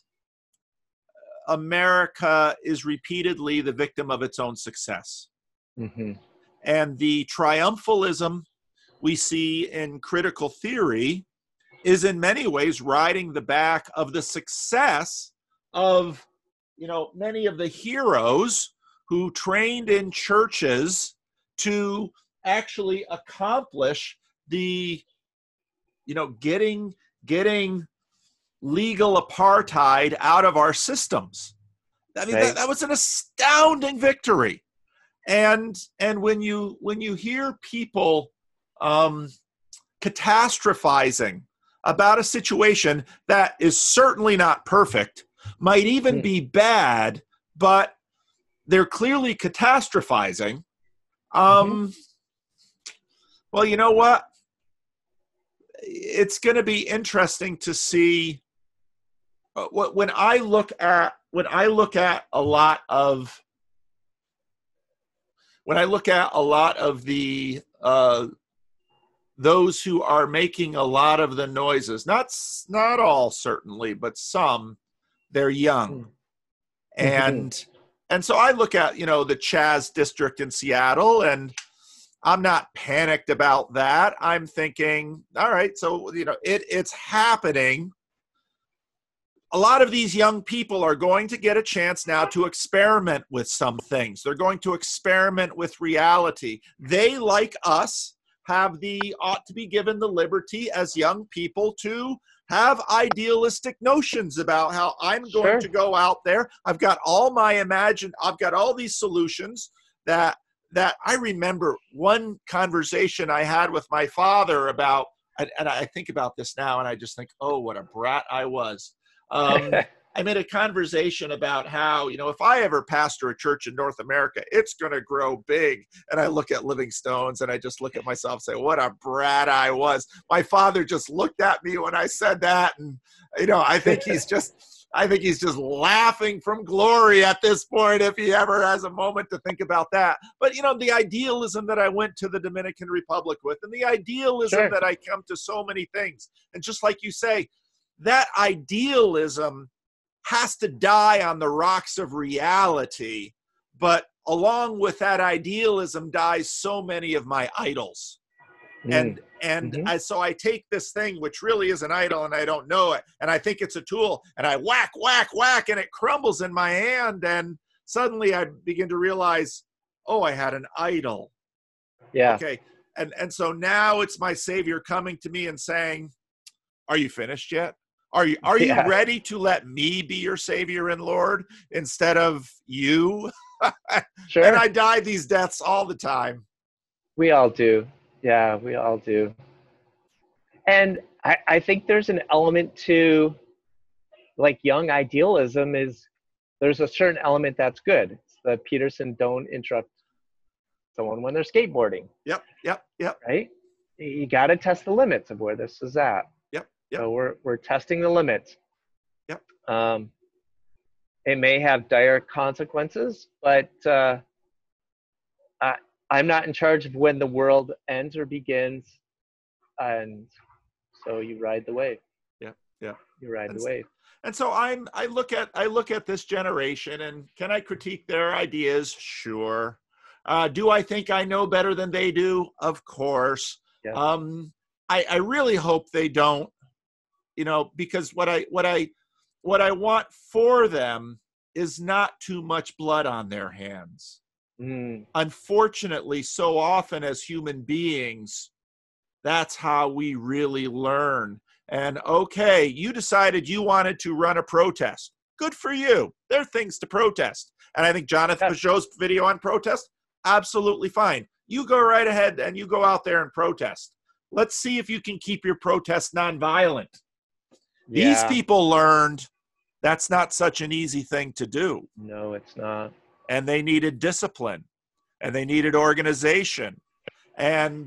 America is repeatedly the victim of its own success. Mm-hmm. And the triumphalism we see in critical theory is in many ways riding the back of the success of, you know, many of the heroes who trained in churches to actually accomplish the, you know, getting, getting legal apartheid out of our systems. I mean, right. that, that was an astounding victory. And, and when you, when you hear people um, catastrophizing about a situation that is certainly not perfect, might even mm. be bad, but they're clearly catastrophizing. Um, mm-hmm. Well, you know what? It's going to be interesting to see uh, what, when I look at, when I look at a lot of, when I look at a lot of the, uh, those who are making a lot of the noises, not, not all certainly, but some, they're young. And, and so I look at, you know, the Chaz district in Seattle, and I'm not panicked about that. I'm thinking, all right, so, you know, it, it's happening. A lot of these young people are going to get a chance now to experiment with some things. They're going to experiment with reality. They, like us, have the, ought to be given the liberty as young people to have idealistic notions about how I'm going
Sure.
to go out there. I've got all my imagine, I've got all these solutions that, that I remember one conversation I had with my father about, and, and I think about this now and I just think, oh, what a brat I was. Um, I made a conversation about how, you know, if I ever pastor a church in North America, it's going to grow big. And I look at Living Stones and I just look at myself and say, what a brat I was. My father just looked at me when I said that. And, you know, I think he's just, I think he's just laughing from glory at this point if he ever has a moment to think about that. But, you know, the idealism that I went to the Dominican Republic with and the idealism
Sure.
that I come to so many things. And just like you say, that idealism has to die on the rocks of reality, but along with that idealism dies so many of my idols.
Mm.
And and
Mm-hmm.
I, so I take this thing, which really is an idol, and I don't know it, and I think it's a tool, and I whack, whack, whack, and it crumbles in my hand, and suddenly I begin to realize, oh, I had an idol.
Yeah.
Okay, and, and so now it's my Savior coming to me and saying, are you finished yet? Are you, are you
Yeah.
ready to let me be your Savior and Lord instead of you?
Sure.
And I die these deaths all the time.
We all do. Yeah, we all do. And I, I think there's an element to, like, young idealism is, there's a certain element that's good. It's the Peterson, don't interrupt someone when they're skateboarding.
Yep, yep, yep.
Right? You got to test the limits of where this is at.
Yep, yep.
So we're we're testing the limits.
Yep.
Um, it may have dire consequences, but uh, I, I'm not in charge of when the world ends or begins, and so you ride the wave.
Yeah, yeah.
You ride
And,
the wave.
and so I'm I look at I look at this generation, and can I critique their ideas? Sure. Uh, do I think I know better than they do? Of course.
Yeah.
Um, I, I really hope they don't. You know, because what I what I what I want for them is not too much blood on their hands.
Mm.
Unfortunately, so often as human beings, that's how we really learn. And okay, you decided you wanted to run a protest. Good for you. There are things to protest. And I think Jonathan
Yeah.
Peugeot's video on protest, absolutely fine. You go right ahead and you go out there and protest. Let's see if you can keep your protest nonviolent.
Yeah.
These people learned that's not such an easy thing to do.
No, it's not.
And they needed discipline and they needed organization. And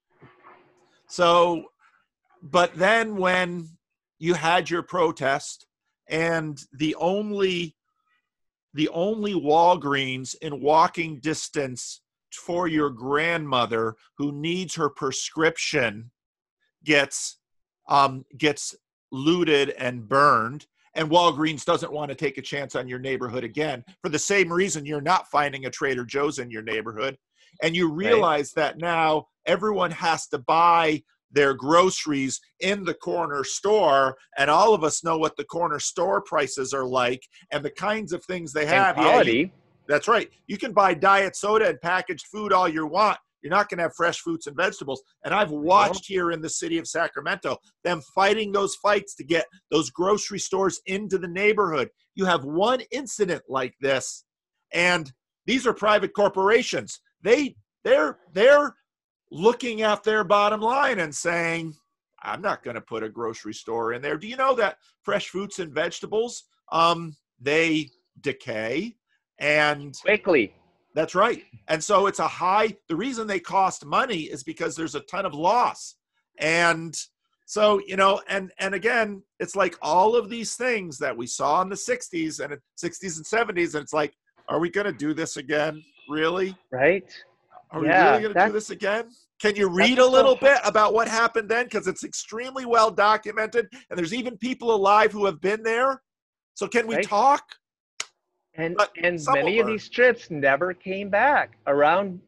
so, but then when you had your protest and the only, the only Walgreens in walking distance for your grandmother who needs her prescription gets, um, gets looted and burned, and Walgreens doesn't want to take a chance on your neighborhood again for the same reason you're not finding a Trader Joe's in your neighborhood, and you realize right. that now everyone has to buy their groceries in the corner store, and all of us know what the corner store prices are like and the kinds of things they have.
And quality.
Yeah, you, that's right. You can buy diet soda and packaged food all you want. You're not going to have fresh fruits and vegetables. And I've watched here in the city of Sacramento them fighting those fights to get those grocery stores into the neighborhood. You have one incident like this, and these are private corporations. They, they're, they're looking at their bottom line and saying, I'm not going to put a grocery store in there. Do you know that fresh fruits and vegetables, um, they decay? And
quickly.
That's right. And so it's a high, the reason they cost money is because there's a ton of loss. And so, you know, and, and again, it's like all of these things that we saw in the sixties and sixties and seventies. And it's like, are we going to do this again? Really?
Right.
Are
yeah,
we really going to do this again? Can you read a
so
little bit about what happened then? Because it's extremely well documented. And there's even people alive who have been there. So can we
right.
talk?
And
But
and
some
many
will
of these strips never came back around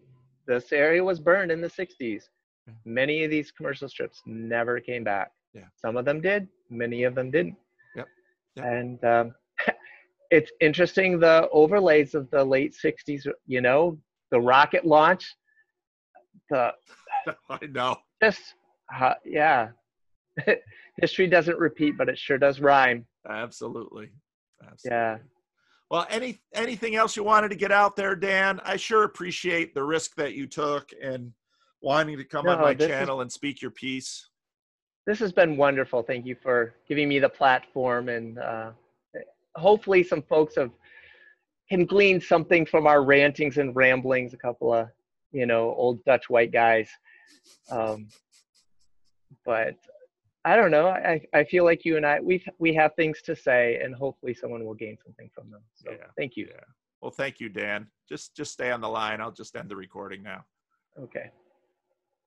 this area was burned in the sixties. Many of these commercial strips never came back.
Yeah.
Some of them did, many of them didn't.
Yep. Yep.
And um, it's interesting, the overlays of the late sixties, you know, the rocket launch, the
I know.
just, uh, yeah. History doesn't repeat, but it sure does rhyme.
Absolutely. Absolutely.
Yeah.
Well, any anything else you wanted to get out there, Dan? I sure appreciate the risk that you took and wanting to come
No,
on my
this
channel
is,
and speak your piece.
This has been wonderful. Thank you for giving me the platform, and uh, hopefully some folks have can glean something from our rantings and ramblings. A couple of, you know, old Dutch white guys. Um, but I don't know. I, I feel like you and I, we we have things to say, and hopefully someone will gain something from them. So
Yeah.
thank you.
Yeah. Well, thank you, Dan. Just just stay on the line. I'll just end the recording now.
Okay.